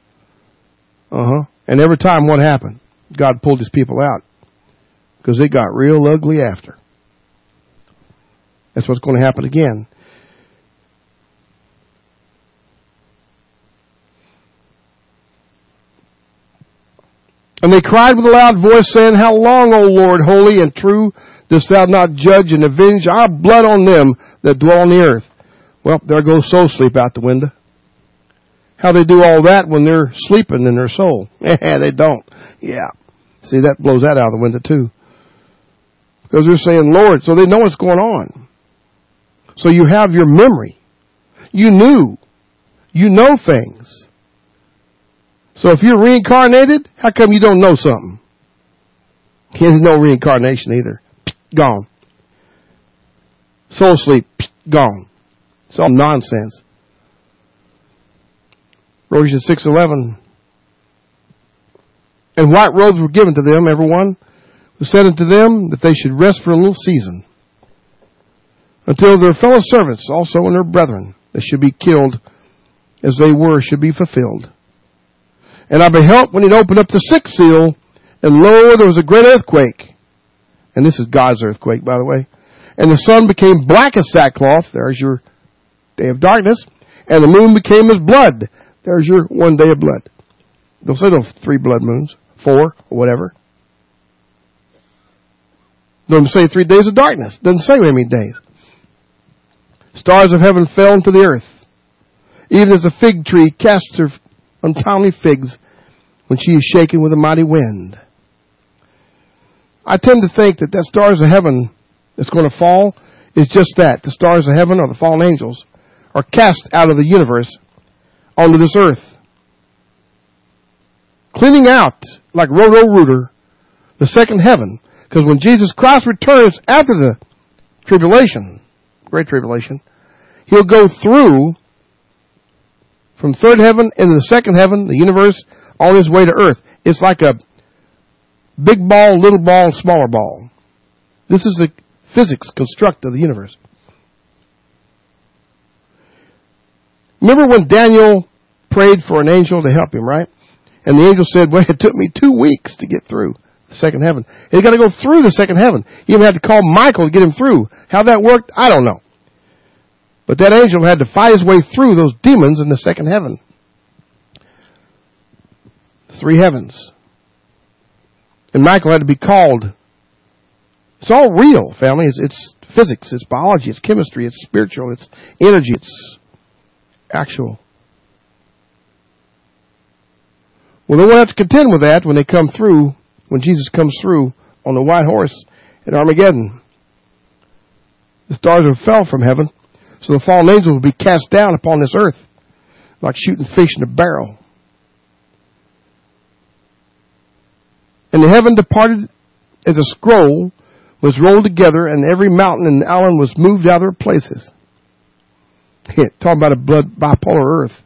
And every time what happened? God pulled his people out. Because it got real ugly after. That's what's going to happen again. And they cried with a loud voice, saying, How long, O Lord, holy and true, dost thou not judge and avenge our blood on them that dwell on the earth? Well, there goes soul sleep out the window. How they do all that when they're sleeping in their soul? They don't. Yeah. See, that blows that out of the window too. Because they're saying, Lord, so they know what's going on. So you have your memory. You knew. You know things. So if you're reincarnated, how come you don't know something? There's no reincarnation either. Gone. Soul sleep. Gone. It's all nonsense. Romans 6:11. And white robes were given to them, everyone, who said unto them that they should rest for a little season, until their fellow servants also and their brethren that should be killed as they were should be fulfilled. And I beheld when it opened up the sixth seal, and lo, there was a great earthquake. And this is God's earthquake, by the way. And the sun became black as sackcloth. There's your day of darkness. And the moon became as blood. There's your one day of blood. They'll say no 3 blood moons, 4, or whatever. Doesn't say 3 days of darkness. Doesn't say how many days. Stars of heaven fell into the earth, even as a fig tree casts her untimely figs when she is shaken with a mighty wind. I tend to think that stars of heaven that's going to fall is just that. The stars of heaven, or the fallen angels, are cast out of the universe onto this earth, cleaning out, like Roto-Rooter, the second heaven. Because when Jesus Christ returns after the tribulation, great tribulation, he'll go through from third heaven into the second heaven, the universe, on his way to earth. It's like a big ball, little ball, smaller ball. This is the physics construct of the universe. Remember when Daniel prayed for an angel to help him, right? And the angel said, well, it took me 2 weeks to get through the second heaven. He got to go through the second heaven. He even had to call Michael to get him through. How that worked, I don't know. But that angel had to fight his way through those demons in the second heaven. 3 heavens. And Michael had to be called. It's all real, family. It's physics, it's biology, it's chemistry, it's spiritual, it's energy, it's actual. Well, they won't have to contend with that when they come through, when Jesus comes through on the white horse at Armageddon. The stars have fell from heaven, so the fallen angels will be cast down upon this earth like shooting fish in a barrel. And the heaven departed as a scroll was rolled together, and every mountain and island was moved out of their places. Talking about a bipolar earth.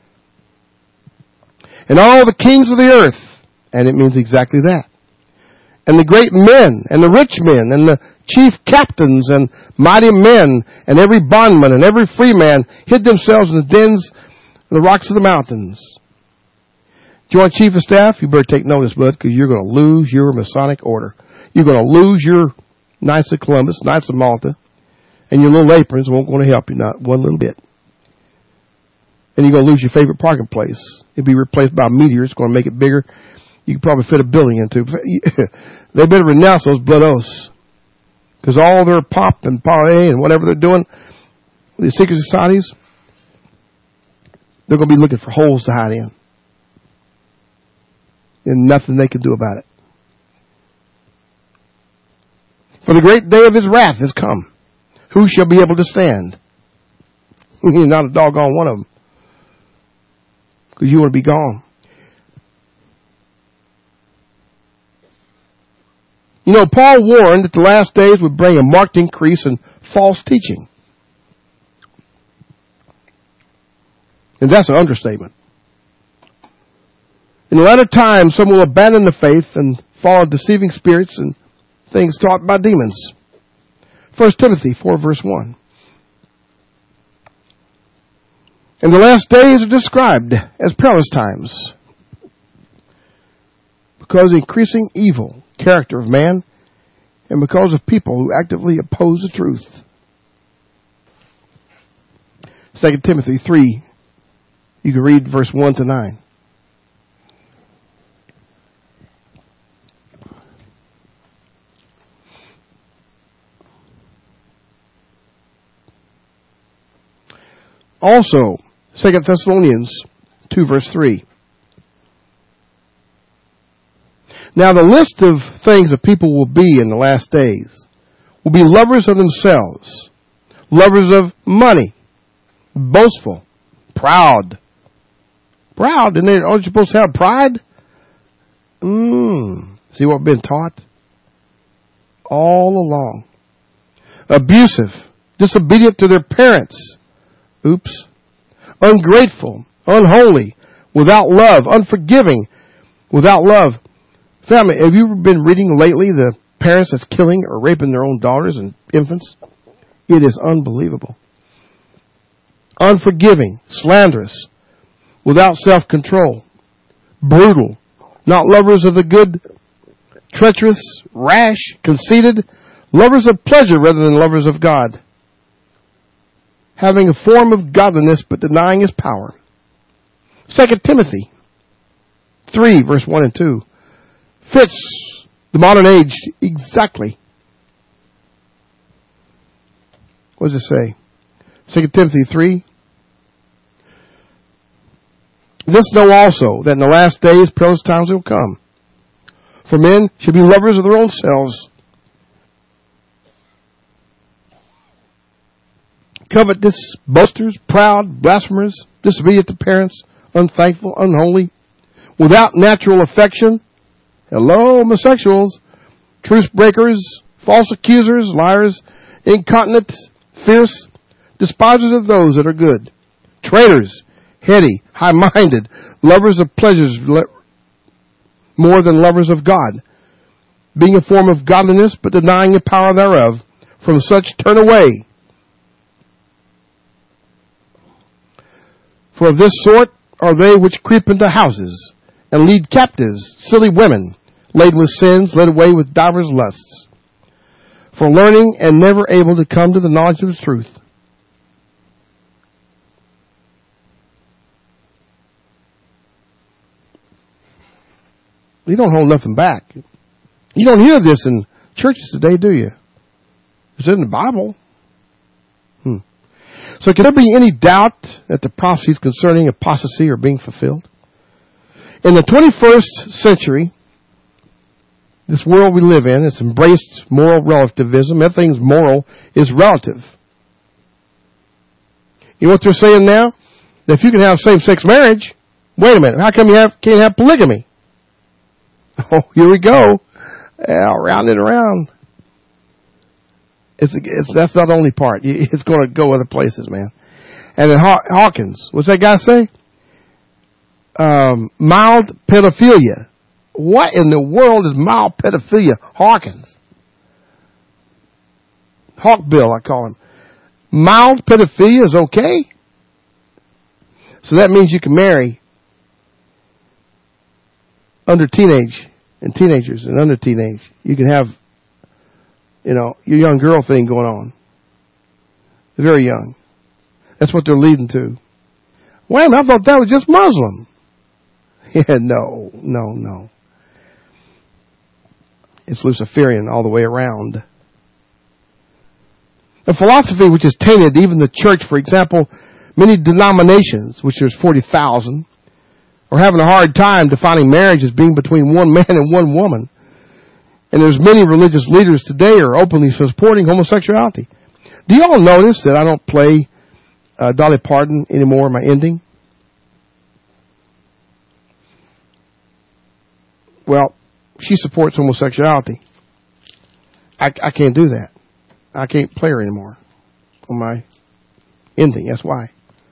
And all the kings of the earth, and it means exactly that, and the great men, and the rich men, and the chief captains, and mighty men, and every bondman, and every free man, hid themselves in the dens and the rocks of the mountains. Joint Chief of Staff, you better take notice, bud, because you're going to lose your Masonic order. You're going to lose your Knights of Columbus, Knights of Malta, and your little aprons won't going to help you, not one little bit. And you're going to lose your favorite parking place. It'll be replaced by a meteor. It's going to make it bigger. You can probably fit a building into. They better renounce those blood oaths. Because all their pop and parlay and whatever they're doing, the secret societies, they're going to be looking for holes to hide in. And nothing they can do about it. For the great day of his wrath has come. Who shall be able to stand? Not a doggone one of them. Because you want to be gone. You know, Paul warned that the last days would bring a marked increase in false teaching. And that's an understatement. In the latter times, some will abandon the faith and follow deceiving spirits and things taught by demons. 1 Timothy 4 verse 1. And the last days are described as perilous times, because of increasing evil character of man, and because of people who actively oppose the truth. 2 Timothy 3. You can read verse 1 to 9. Also, 2 Thessalonians 2 verse 3. Now the list of things that people will be in the last days will be lovers of themselves, lovers of money, boastful, proud. Proud? Aren't you supposed to have pride? See what we've been taught? All along. Abusive, disobedient to their parents. Oops. Ungrateful, unholy, without love, unforgiving, without love. Family, have you been reading lately the parents that's killing or raping their own daughters and infants? It is unbelievable. Unforgiving, slanderous, without self-control, brutal, not lovers of the good, treacherous, rash, conceited, lovers of pleasure rather than lovers of God, having a form of godliness but denying his power. 2 Timothy 3 verse 1 and 2 fits the modern age exactly. What does it say? 2 Timothy 3. This know also, that in the last days perilous times will come. For men should be lovers of their own selves, covetous, boasters, proud, blasphemers, disobedient to parents, unthankful, unholy, without natural affection. Hello, homosexuals, truce breakers, false accusers, liars, incontinent, fierce, despisers of those that are good, traitors, heady, high-minded, lovers of pleasures more than lovers of God, being a form of godliness, but denying the power thereof. From such turn away. For of this sort are they which creep into houses, and lead captives silly women, laden with sins, led away with divers lusts, for learning and never able to come to the knowledge of the truth. You don't hold nothing back. You don't hear this in churches today, do you? It's in the Bible. So can there be any doubt that the prophecies concerning apostasy are being fulfilled? In the 21st century, this world we live in, it's embraced moral relativism. Everything's moral is relative. You know what they're saying now? That if you can have same-sex marriage, wait a minute, how come you can't have polygamy? Oh, here we go. Round and around. That's not the only part. It's going to go other places, man. And then Hawkins, what's that guy say? Mild pedophilia. What in the world is mild pedophilia? Hawkins. Hawkbill, I call him. Mild pedophilia is okay? So that means you can marry under teenage and teenagers and under teenage. You can have, your young girl thing going on. Very young. That's what they're leading to. Wait a minute, I thought that was just Muslim. Yeah, no. It's Luciferian all the way around. A philosophy which has tainted even the church, for example, many denominations, which there's 40,000, are having a hard time defining marriage as being between one man and one woman. And there's many religious leaders today are openly supporting homosexuality. Do you all notice that I don't play Dolly Parton anymore in my ending? Well, she supports homosexuality. I can't do that. I can't play her anymore on my ending. That's why.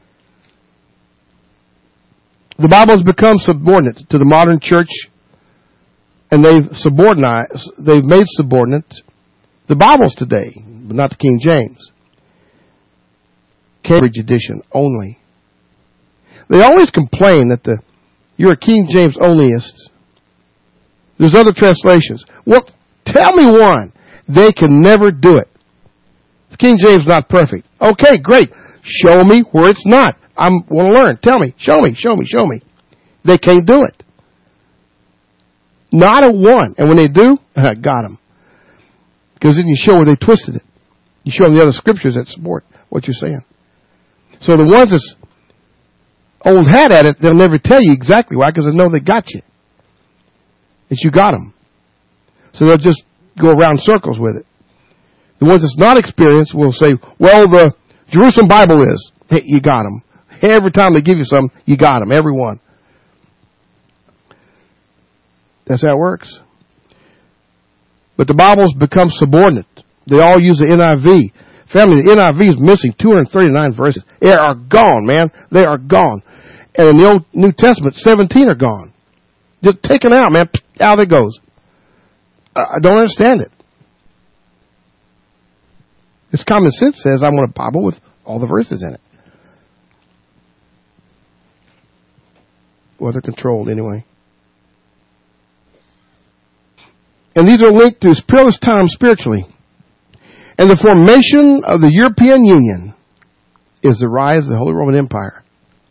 The Bible has become subordinate to the modern church, and they've made subordinate the Bibles today, but not the King James. Cambridge edition only. They always complain that you're a King James onlyist. There's other translations. Well, tell me one. They can never do it. The King James is not perfect. Okay, great. Show me where it's not. I want to learn. Tell me. Show me. Show me. Show me. They can't do it. Not a one. And when they do, got them. Because then you show where they twisted it. You show them the other scriptures that support what you're saying. So the ones that's old hat at it, they'll never tell you exactly why, because they know they got you. That you got them. So they'll just go around circles with it. The ones that's not experienced will say, well, the Jerusalem Bible is. Hey, you got them. Every time they give you something, you got them. Every one. That's how it works. But the Bible's become subordinate. They all use the NIV. Family, the NIV is missing 239 verses. They are gone, man. They are gone. And in the Old New Testament, 17 are gone. Just taken out, man. Out it goes. I don't understand it. This common sense says I want a Bible with all the verses in it. Well, they're controlled anyway. And these are linked to his peerless time spiritually. And the formation of the European Union is the rise of the Holy Roman Empire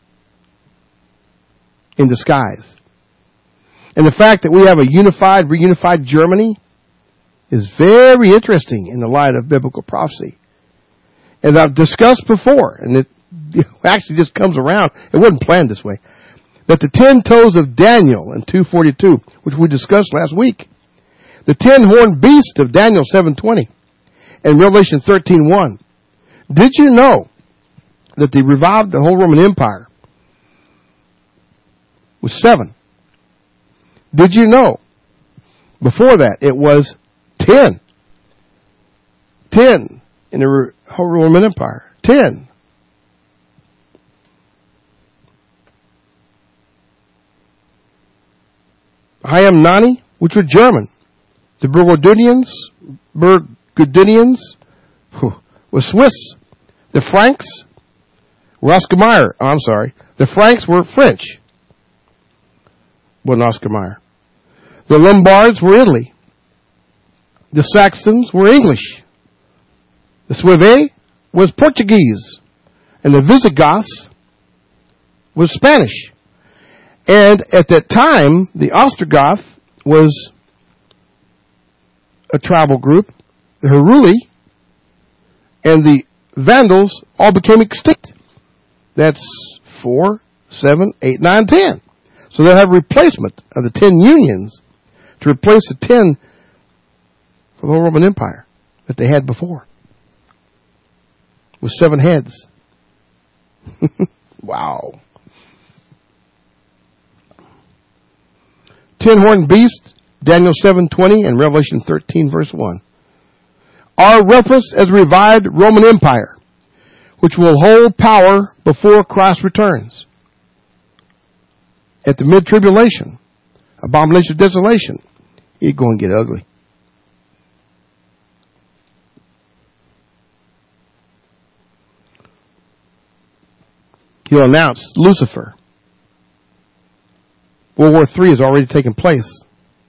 in disguise. And the fact that we have a reunified Germany is very interesting in the light of biblical prophecy. As I've discussed before, and it actually just comes around, it wasn't planned this way, that the 10 toes of Daniel in 242, which we discussed last week, the 10-horned beast of Daniel 7:20, and Revelation 13:1. Did you know that they revived the whole Roman Empire with 7? Did you know before that it was 10? 10 in the whole Roman Empire. 10. Hayam-Nani, which were German. The Burgundians were Swiss. The Franks were Oscar Mayer. Oh, I'm sorry. The Franks were French. Wasn't Oscar Mayer. The Lombards were Italy. The Saxons were English. The Sueve was Portuguese. And the Visigoths was Spanish. And at that time, the Ostrogoth was a tribal group. The Heruli and the Vandals all became extinct. That's 4, 7, 8, 9, 10. So they'll have a replacement of the 10 unions to replace the 10 for the whole Roman Empire that they had before. With 7 heads. Wow. 10-horned beast, Daniel 7:20 and Revelation 13 verse 1. Are referenced as revived Roman Empire, which will hold power before Christ returns. At the mid-tribulation, abomination of desolation, it's going to get ugly. He'll announce Lucifer. World War III has already taken place.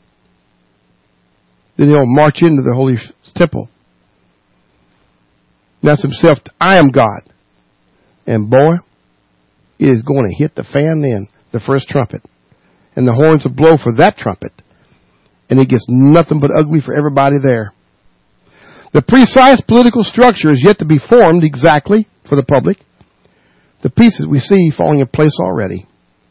Then he'll march into the Holy Temple. Announce himself, I am God. And boy, it is going to hit the fan then, the first trumpet. And the horns will blow for that trumpet. And it gets nothing but ugly for everybody there. The precise political structure is yet to be formed exactly for the public. The pieces we see falling in place already.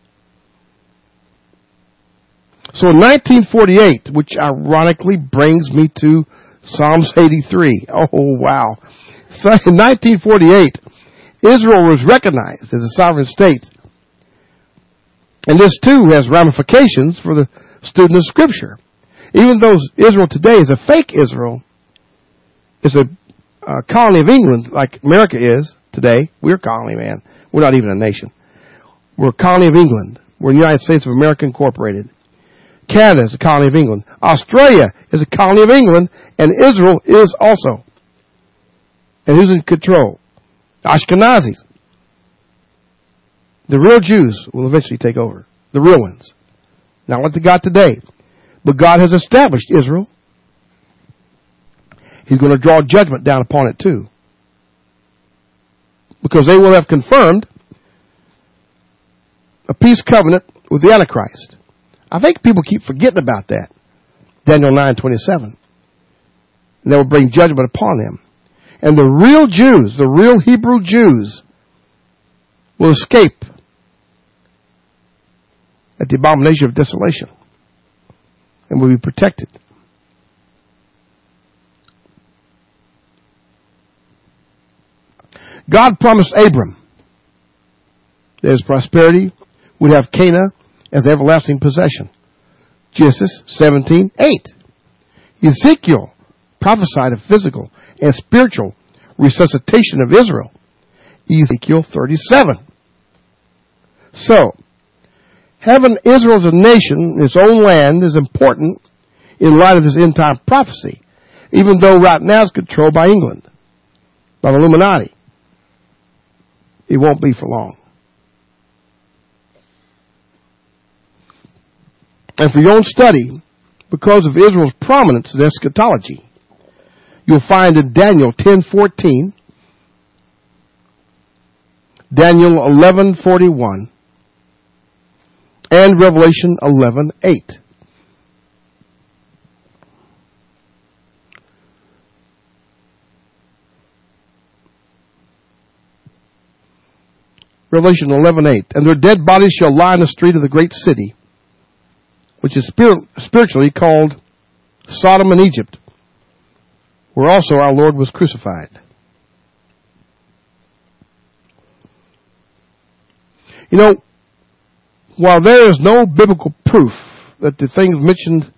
So in 1948, which ironically brings me to Psalms 83. Oh, wow. So in 1948, Israel was recognized as a sovereign state. And this too has ramifications for the student of Scripture. Even though Israel today is a fake Israel, it's a colony of England like America is today. We're a colony, man. We're not even a nation. We're a colony of England. We're the United States of America Incorporated. Canada is a colony of England. Australia is a colony of England, and Israel is also. And who's in control? Ashkenazis. The real Jews will eventually take over. The real ones. Not what they got today. But God has established Israel. He's going to draw judgment down upon it too. because they will have confirmed a peace covenant with the Antichrist. I think people keep forgetting about that. Daniel 9:27. And they will bring judgment upon them. And the real Jews, the real Hebrew Jews, will escape at the abomination of desolation and will be protected. God promised Abram that his prosperity would have Canaan as everlasting possession. Genesis 17:8. Ezekiel prophesied of physical and spiritual resuscitation of Israel. Ezekiel 37. So, having Israel as a nation, its own land, is important in light of this end-time prophecy, even though right now it's controlled by England, by the Illuminati. It won't be for long. And for your own study, because of Israel's prominence in eschatology, you'll find in Daniel 10:14, Daniel 11:41, and Revelation 11:8. Revelation 11:8. And their dead bodies shall lie in the street of the great city, which is spiritually called Sodom and Egypt, where also our Lord was crucified. You know, while there is no biblical proof that the things mentioned,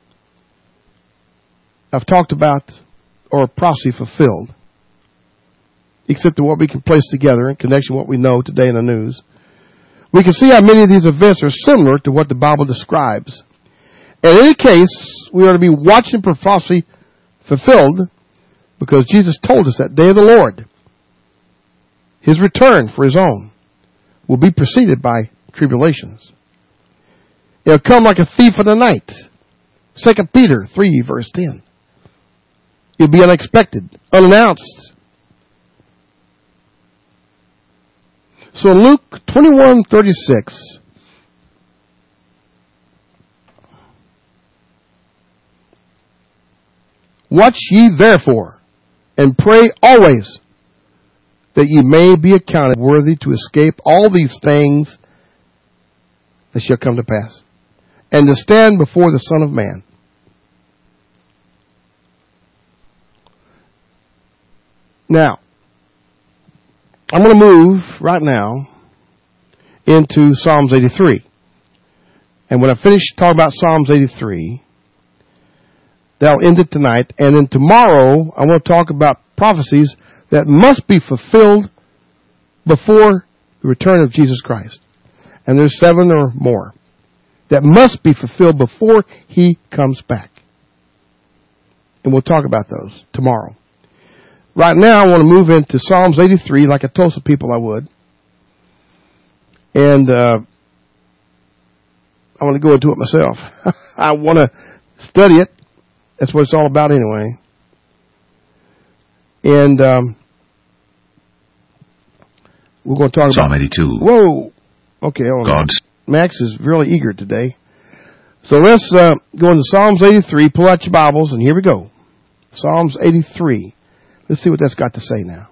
I've talked about, are prophecy fulfilled, except to what we can place together in connection with what we know today in the news, we can see how many of these events are similar to what the Bible describes. In any case, we are to be watching for prophecy fulfilled, because Jesus told us that day of the Lord, his return for his own, will be preceded by tribulations. It'll come like a thief in the night. 2 Peter 3 verse 10. It'll be unexpected, unannounced. So in Luke 21:36, watch ye therefore, and pray always, that ye may be accounted worthy to escape all these things that shall come to pass, and to stand before the Son of Man. Now, I'm going to move right now into Psalms 83. And when I finish talking about Psalms 83, that'll end it tonight. And then tomorrow, I want to talk about prophecies that must be fulfilled before the return of Jesus Christ. And there's 7 or more that must be fulfilled before he comes back. And we'll talk about those tomorrow. Right now, I want to move into Psalms 83 like I told some people I would. And I want to go into it myself. I want to study it. That's what it's all about anyway. And we're going to talk Psalm about... 82. Whoa! Okay, hold on. Max is really eager today. So let's go into Psalms 83. Pull out your Bibles, and here we go. Psalms 83. Let's see what that's got to say now.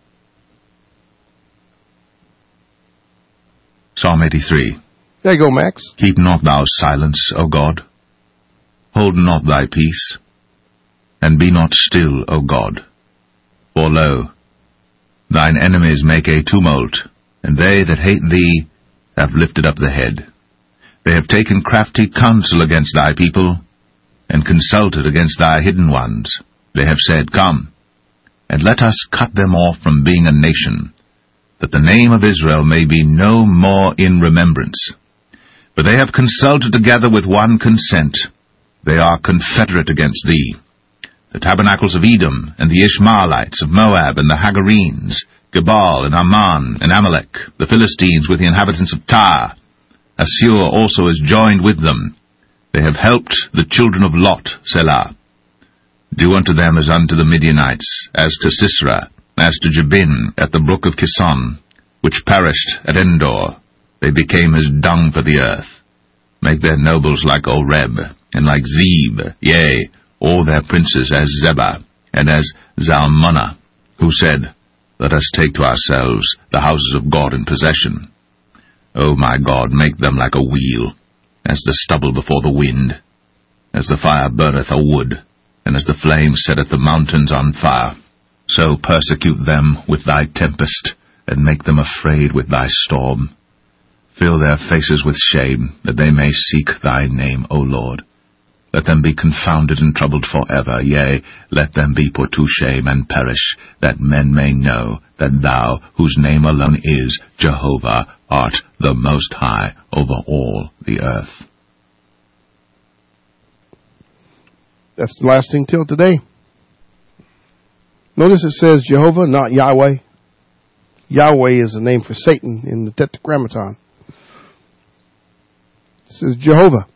Psalm 83. There you go, Max. Keep not thou silence, O God. Hold not thy peace, and be not still, O God. For lo, thine enemies make a tumult, and they that hate thee have lifted up the head. They have taken crafty counsel against thy people, and consulted against thy hidden ones. They have said, Come, and let us cut them off from being a nation, that the name of Israel may be no more in remembrance. For they have consulted together with one consent. They are confederate against thee. The tabernacles of Edom, and the Ishmaelites of Moab, and the Hagarenes, Gebal, and Ammon, and Amalek, the Philistines with the inhabitants of Tyre. Assur also is joined with them. They have helped the children of Lot, Selah. Do unto them as unto the Midianites, as to Sisera, as to Jabin at the brook of Kison, which perished at Endor. They became as dung for the earth. Make their nobles like Oreb, and like Zeb, yea, all their princes as Zebah, and as Zalmunna, who said, Let us take to ourselves the houses of God in possession. O my God, make them like a wheel, as the stubble before the wind, as the fire burneth a wood, and as the flame setteth the mountains on fire. So persecute them with thy tempest, and make them afraid with thy storm. Fill their faces with shame, that they may seek thy name, O Lord. Let them be confounded and troubled forever, yea, let them be put to shame and perish, that men may know that thou, whose name alone is Jehovah, art the Most High over all the earth. That's the last thing till today. Notice it says Jehovah, not Yahweh. Yahweh is the name for Satan in the Tetragrammaton. It says Jehovah,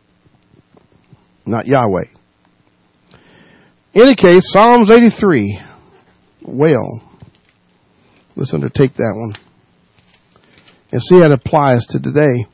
not Yahweh. In any case, Psalms 83. Well, let's undertake that one and see how it applies to today.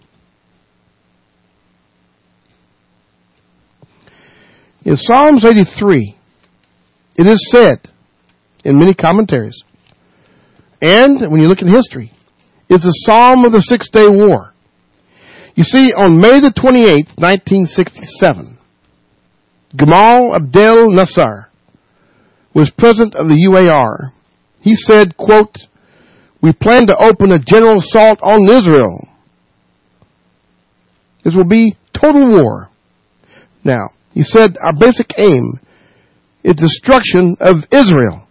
In Psalms 83, it is said in many commentaries, and when you look in history, it's a psalm of the 6-day war. You see, on May the 28th, 1967, Gamal Abdel Nasser was president of the UAR. He said, quote, "We plan to open a general assault on Israel. This will be total war." Now, he said, "Our basic aim is destruction of Israel."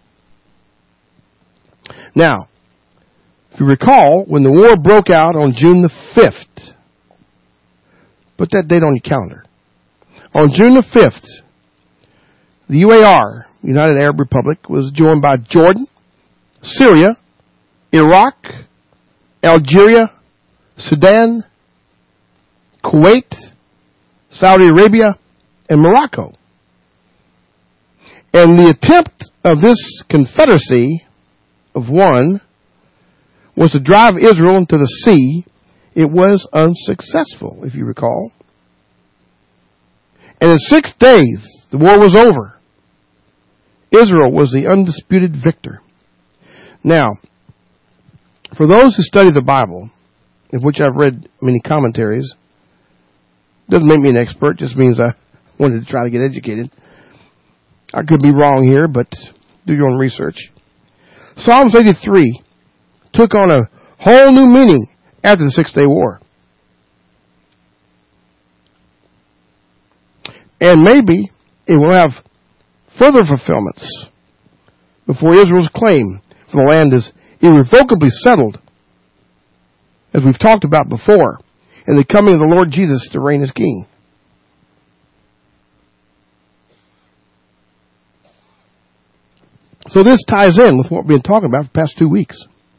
Now, if you recall, when the war broke out on June the 5th, put that date on your calendar. On June the 5th, the UAR, United Arab Republic, was joined by Jordan, Syria, Iraq, Algeria, Sudan, Kuwait, Saudi Arabia, and Morocco. And the attempt of this confederacy of one was to drive Israel into the sea. It was unsuccessful, if you recall. And in 6 days, the war was over. Israel was the undisputed victor. Now, for those who study the Bible, of which I've read many commentaries, doesn't make me an expert, just means I wanted to try to get educated. I could be wrong here, but do your own research. Psalms 83 took on a whole new meaning after the 6-day war. And maybe it will have further fulfillments before Israel's claim for the land is irrevocably settled, as we've talked about before, in the coming of the Lord Jesus to reign as King. So this ties in with what we've been talking about for the past 2 weeks.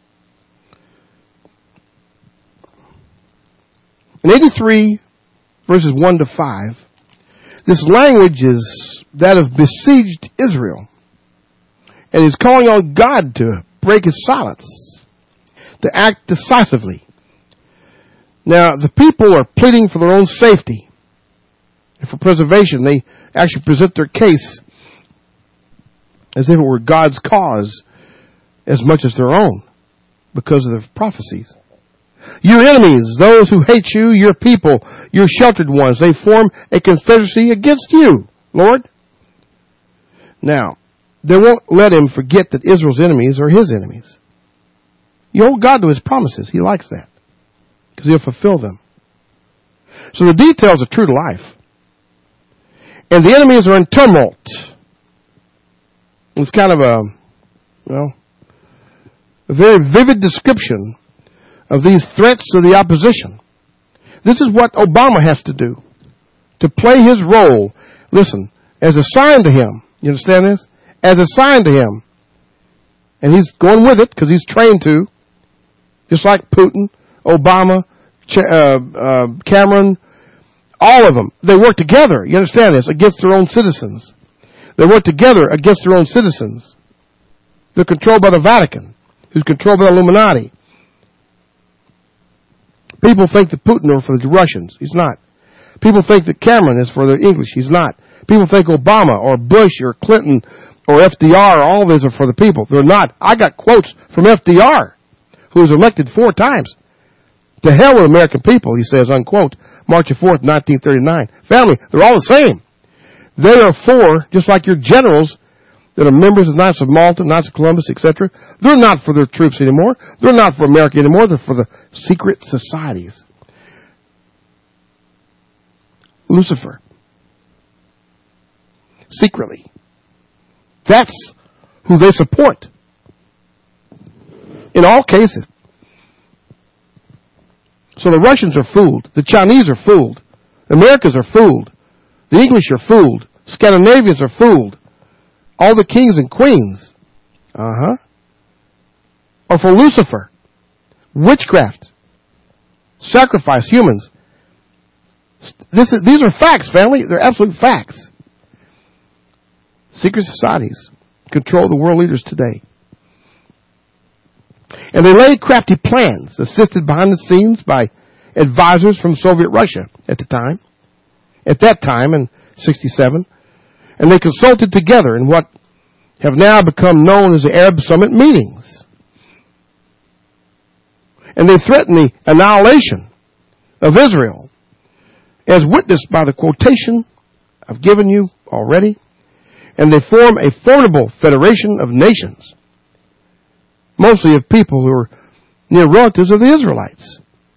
In 83, verses 1 to 5, this language is that of besieged Israel. And he's calling on God to break his silence, to act decisively. Now, the people are pleading for their own safety and for preservation. They actually present their case as if it were God's cause as much as their own because of the prophecies. Your enemies, those who hate you, your people, your sheltered ones, they form a confederacy against you, Lord. Now, they won't let him forget that Israel's enemies are his enemies. You hold God to his promises. He likes that because he'll fulfill them. So the details are true to life. And the enemies are in tumult. It's kind of a very vivid description of these threats to the opposition. This is what Obama has to do to play his role. Listen, as assigned to him. You understand this? As assigned to him. And he's going with it because he's trained to. Just like Putin, Obama, Cameron, all of them. They work together, you understand this, against their own citizens. They work together against their own citizens. They're controlled by the Vatican, who's controlled by the Illuminati. People think that Putin is for the Russians. He's not. People think that Cameron is for the English. He's not. People think Obama or Bush or Clinton or FDR, all of these are for the people. They're not. I got quotes from FDR, who was elected 4 times. To hell with American people, he says, unquote, March 4th, 1939. Family, they're all the same. They are for, just like your generals that are members of Knights of Malta, Knights of Columbus, etc. They're not for their troops anymore. They're not for America anymore. They're for the secret societies. Lucifer. Secretly. That's who they support. In all cases. So the Russians are fooled. The Chinese are fooled. The Americans are fooled. The English are fooled. Scandinavians are fooled. All the kings and queens. Are for Lucifer. Witchcraft. Sacrifice humans. These are facts, family. They're absolute facts. Secret societies control the world leaders today. And they laid crafty plans, assisted behind the scenes by advisors from Soviet Russia at that time in 1967. And they consulted together in what have now become known as the Arab Summit meetings. And they threatened the annihilation of Israel, as witnessed by the quotation I've given you already. And they form a formidable federation of nations, mostly of people who are near relatives of the Israelites.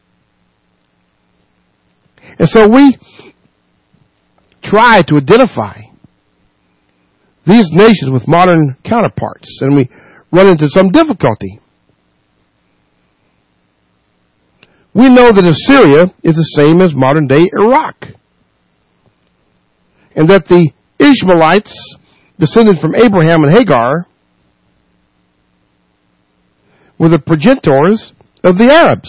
And so we try to identify these nations with modern counterparts, and we run into some difficulty. We know that Assyria is the same as modern-day Iraq, and that the Ishmaelites, descended from Abraham and Hagar, were the progenitors of the Arabs.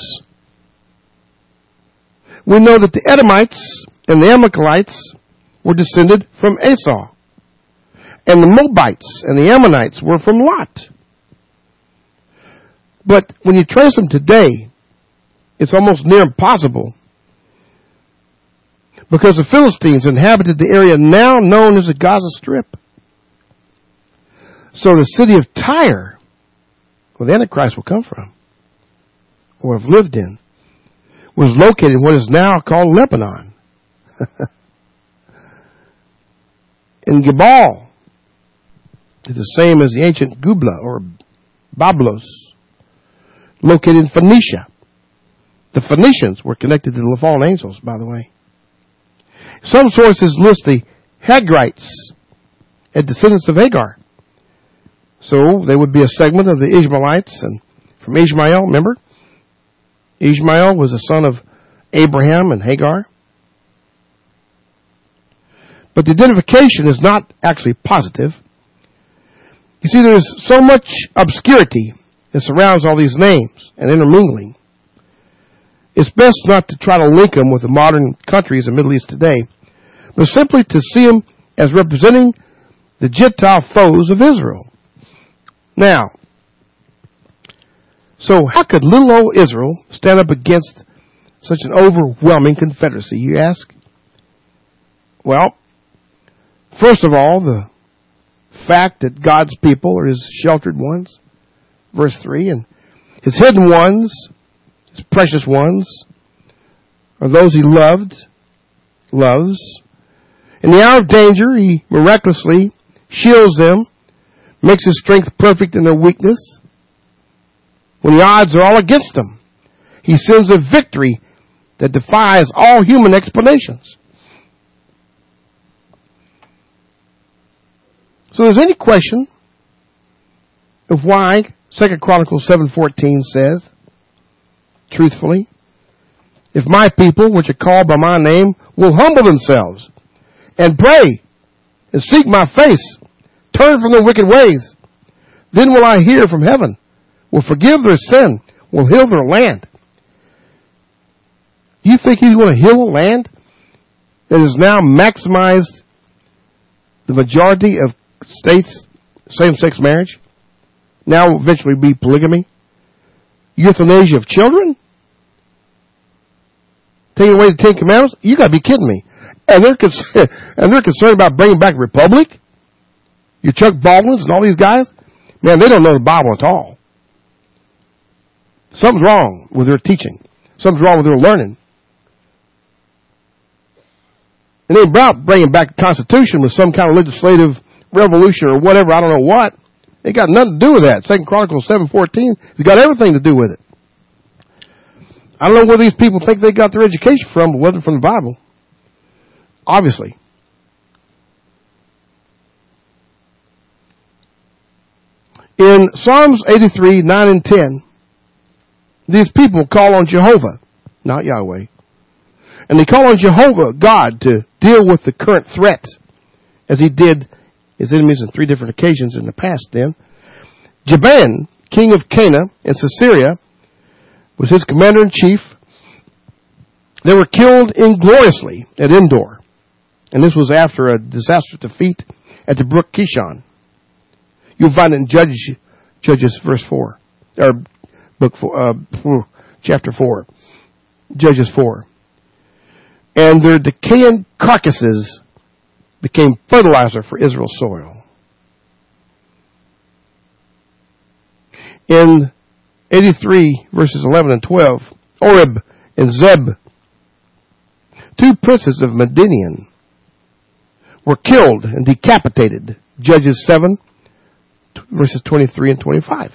We know that the Edomites and the Amalekites were descended from Esau, and the Moabites and the Ammonites were from Lot. But when you trace them today, it's almost near impossible, because the Philistines inhabited the area now known as the Gaza Strip. So the city of Tyre, where the Antichrist will come from, or have lived in, was located in what is now called Lebanon. And Gebal is the same as the ancient Gubla or Bablos, located in Phoenicia. The Phoenicians were connected to the fallen angels, by the way. Some sources list the Hagrites as descendants of Hagar. So they would be a segment of the Ishmaelites, and from Ishmael, remember? Ishmael was the son of Abraham and Hagar. But the identification is not actually positive. You see, there's so much obscurity that surrounds all these names and intermingling. It's best not to try to link them with the modern countries in the Middle East today, but simply to see them as representing the Gentile foes of Israel. Now, so how could little old Israel stand up against such an overwhelming confederacy, you ask? Well, first of all, the fact that God's people are His sheltered ones, verse 3, and His hidden ones, His precious ones, are those He loves. In the hour of danger, He miraculously shields them, makes His strength perfect in their weakness. When the odds are all against them, He sends a victory that defies all human explanations. So there's any question of why 2 Chronicles 7:14 says, truthfully, if my people, which are called by my name, will humble themselves and pray and seek my face, turn from their wicked ways, then will I hear from heaven, will forgive their sin, will heal their land. Do you think He's going to heal a land that has now maximized the majority of states' same-sex marriage? Now will eventually be polygamy? Euthanasia of children? taking away the 10 Commandments? You got to be kidding me. And they're concerned about bringing back Republic? Your Chuck Baldwins and all these guys? Man, they don't know the Bible at all. Something's wrong with their teaching. Something's wrong with their learning. It ain't about bringing back the Constitution with some kind of legislative revolution or whatever, I don't know what. It got nothing to do with that. 2 Chronicles 7:14, it's got everything to do with it. I don't know where these people think they got their education from, but it wasn't from the Bible. Obviously. In Psalms 83, 9 and 10, these people call on Jehovah, not Yahweh. And they call on Jehovah, God, to deal with the current threat, as he did his enemies on 3 different occasions in the past then. Jabin, king of Cana and Sisera, was his commander-in-chief. They were killed ingloriously at Endor. And this was after a disastrous defeat at the brook Kishon. You'll find it in Judges verse 4. Or book 4, chapter 4. Judges 4. And their decaying carcasses became fertilizer for Israel's soil. In 83 verses 11 and 12, Oreb and Zeb, 2 princes of Midian, were killed and decapitated. Judges 7 verses 23 and 25.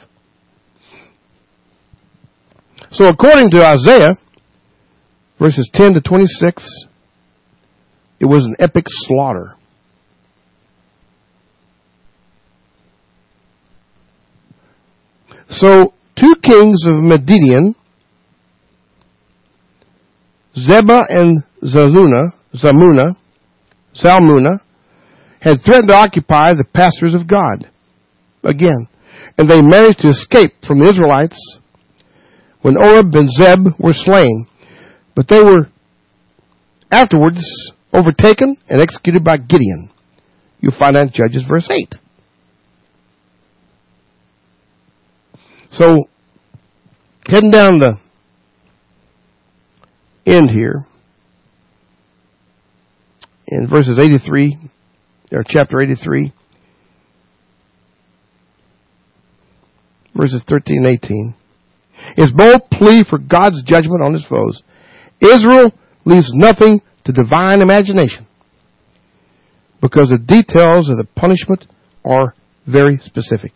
So according to Isaiah, verses 10 to 26, it was an epic slaughter. So 2 kings of Midian, Zebah and Zalmunna, had threatened to occupy the pastures of God again. And they managed to escape from the Israelites when Oreb and Zeb were slain. But they were afterwards overtaken and executed by Gideon. You'll find that in Judges verse 8. So, heading down the end here, in verses 83, or chapter 83, verses 13 and 18, is bold plea for God's judgment on his foes. Israel leaves nothing to divine imagination because the details of the punishment are very specific.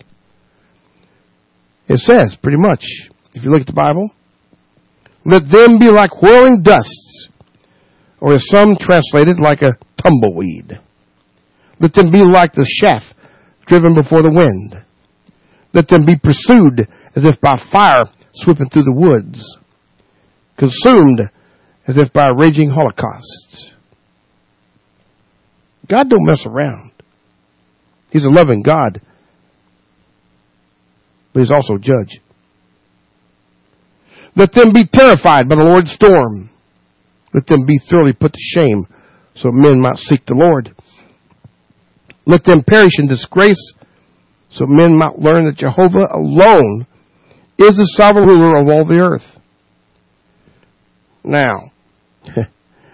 It says, pretty much, if you look at the Bible, let them be like whirling dusts, or as some translated, like a tumbleweed. Let them be like the chaff driven before the wind. Let them be pursued as if by fire sweeping through the woods, consumed as if by a raging holocaust. God don't mess around. He's a loving God, but he's also a judge. Let them be terrified by the Lord's storm. Let them be thoroughly put to shame, so men might seek the Lord. Let them perish in disgrace, so men might learn that Jehovah alone is the sovereign ruler of all the earth. Now, that's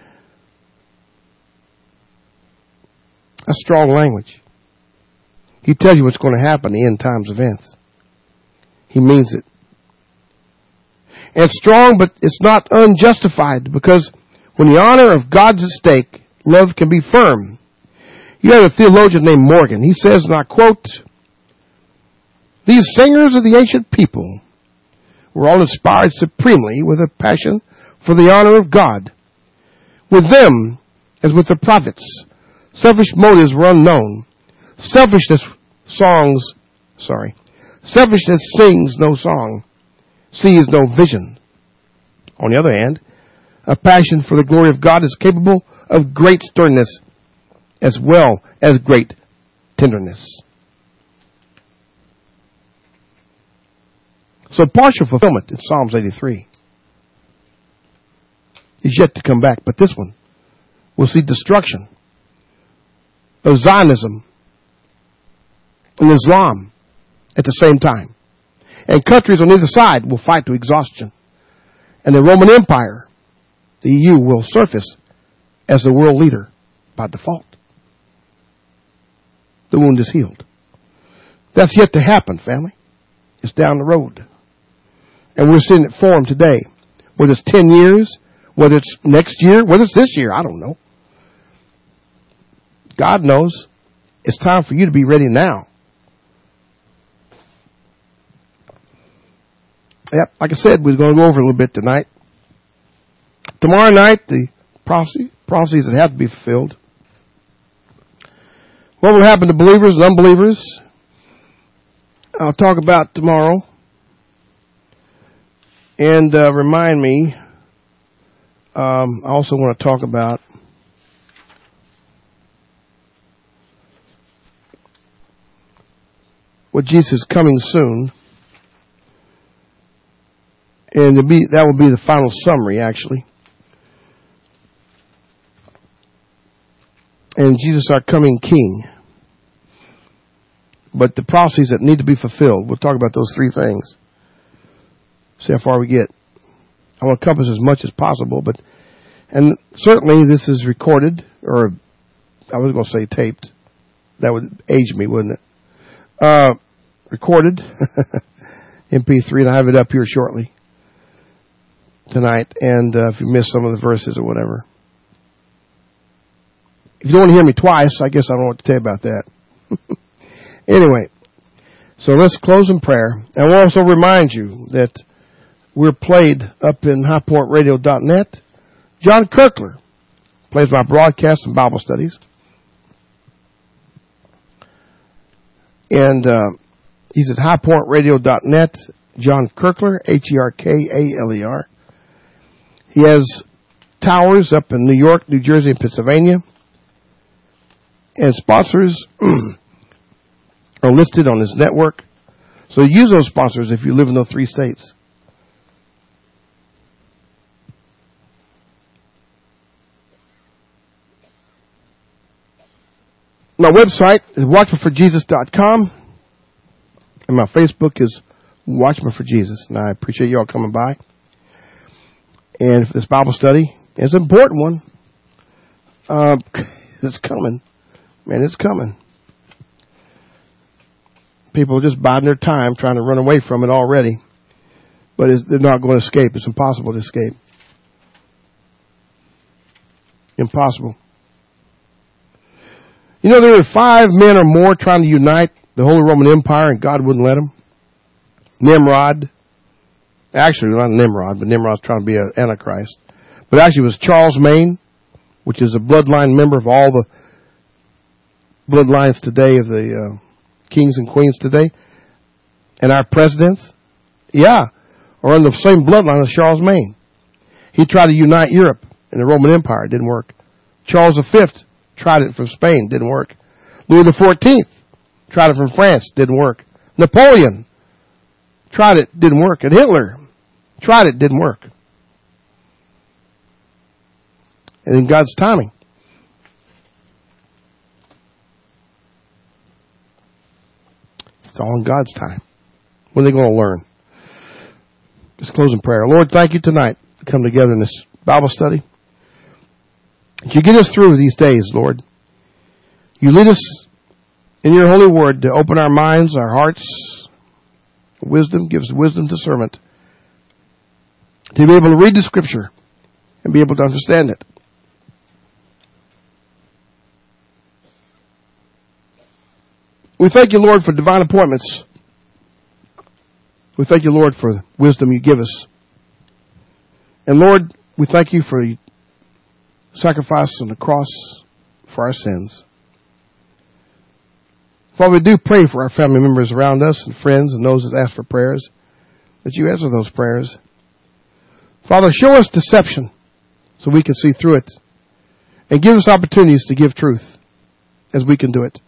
strong language. He tells you what's going to happen in the end times events. He means it. And it's strong, but it's not unjustified, because when the honor of God's at stake, love can be firm. You have a theologian named Morgan. He says, and I quote, "These singers of the ancient people were all inspired supremely with a passion for the honor of God. With them, as with the prophets, selfish motives were unknown. Selfishness sings no song, sees no vision. On the other hand, a passion for the glory of God is capable of great sternness as well as great tenderness." So partial fulfillment in Psalms 83 is yet to come back. But this one, we'll see destruction of Zionism and Islam at the same time. And countries on either side will fight to exhaustion. And the Roman Empire the EU will surface as the world leader by default. The wound is healed. That's yet to happen, family. It's down the road. And we're seeing it form today. Whether it's 10 years, whether it's next year, whether it's this year, I don't know. God knows. It's time for you to be ready now. Yep, like I said, we're going to go over a little bit tonight. Tomorrow night, the prophecies that have to be fulfilled. What will happen to believers and unbelievers? I'll talk about tomorrow. And remind me, I also want to talk about what Jesus is coming soon. And that will be the final summary, actually. And Jesus, our coming King. But the prophecies that need to be fulfilled, we'll talk about those three things. See how far we get. I want to encompass as much as possible, and certainly this is recorded, or I was going to say taped. That would age me, wouldn't it? Recorded, MP3, and I have it up here shortly tonight. And if you missed some of the verses or whatever. If you don't want to hear me twice, I guess I don't know what to tell you about that. Anyway, so let's close in prayer. And we'll also remind you that we're played up in highpointradio.net. John Kirkler plays my broadcasts and Bible studies. And he's at highpointradio.net. John Kirkler, Herkler. He has towers up in New York, New Jersey, and Pennsylvania. And sponsors are listed on his network. So use those sponsors if you live in those 3 states. My website is watchmanforjesus.com. And my Facebook is Watchman for Jesus. And I appreciate you all coming by. And for this Bible study, it's an important one. It's coming. Man, it's coming. People are just biding their time trying to run away from it already. But they're not going to escape. It's impossible to escape. Impossible. You know, there were 5 men or more trying to unite the Holy Roman Empire, and God wouldn't let them. Nimrod. Actually, not Nimrod, but Nimrod's trying to be an Antichrist. But actually it was Charles Maine, which is a bloodline member of all the bloodlines today of the kings and queens today. And our presidents, are in the same bloodline as Charles Maine. He tried to unite Europe in the Roman Empire. It didn't work. Charles V tried it from Spain. Didn't work. Louis XIV tried it from France. Didn't work. Napoleon tried it. Didn't work. And Hitler tried it. Didn't work. And in God's timing. It's all in God's time. When are they going to learn? Let's close in prayer. Lord, thank you tonight to come together in this Bible study. You get us through these days, Lord. You lead us in your holy word to open our minds, our hearts. Wisdom gives wisdom discernment. To be able to read the scripture and be able to understand it. We thank you, Lord, for divine appointments. We thank you, Lord, for the wisdom you give us. And Lord, we thank you for the sacrifice on the cross for our sins. Father, we do pray for our family members around us and friends and those that ask for prayers, that you answer those prayers. Father, show us deception so we can see through it. And give us opportunities to give truth as we can do it.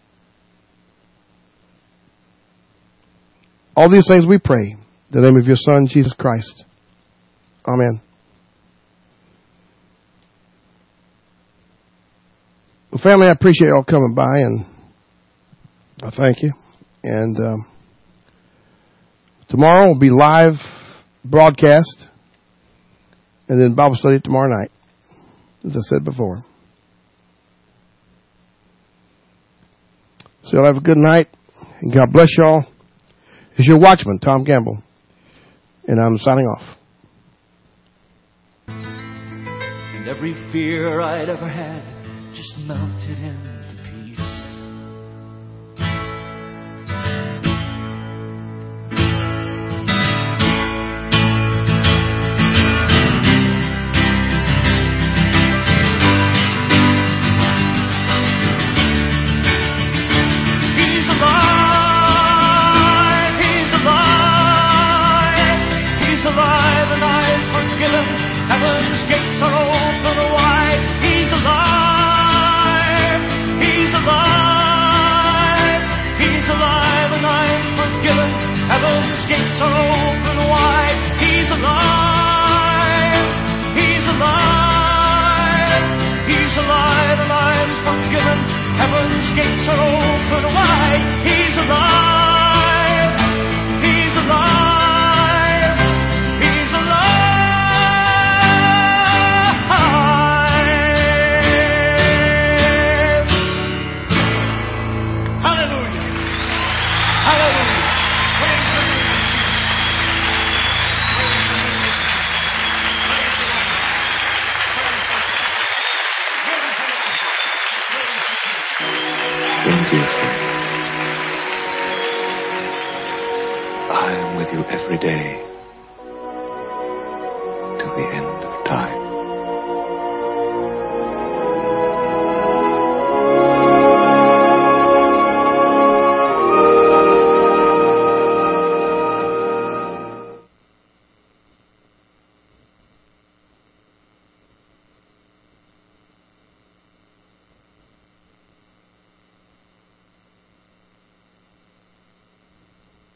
All these things we pray in the name of your Son, Jesus Christ. Amen. Well, family, I appreciate you all coming by, and I thank you. And tomorrow will be live broadcast, and then Bible study tomorrow night. as I said before. So y'all have a good night, and God bless y'all. It's your watchman, Tom Campbell, and I'm signing off. And every fear I'd ever had just melted into peace. He's alive, he's alive, he's alive, and I've forgiven. Heaven's gates are open wide. He's alive, he's alive, he's alive, and I'm forgiven. Heaven's gates are open wide. He's alive, he's alive, he's alive, and I'm forgiven. Heaven's gates are open wide. He's alive, he's alive, he's alive. Hallelujah. Hallelujah. Praise the name of Don't be afraid. I am with you every day.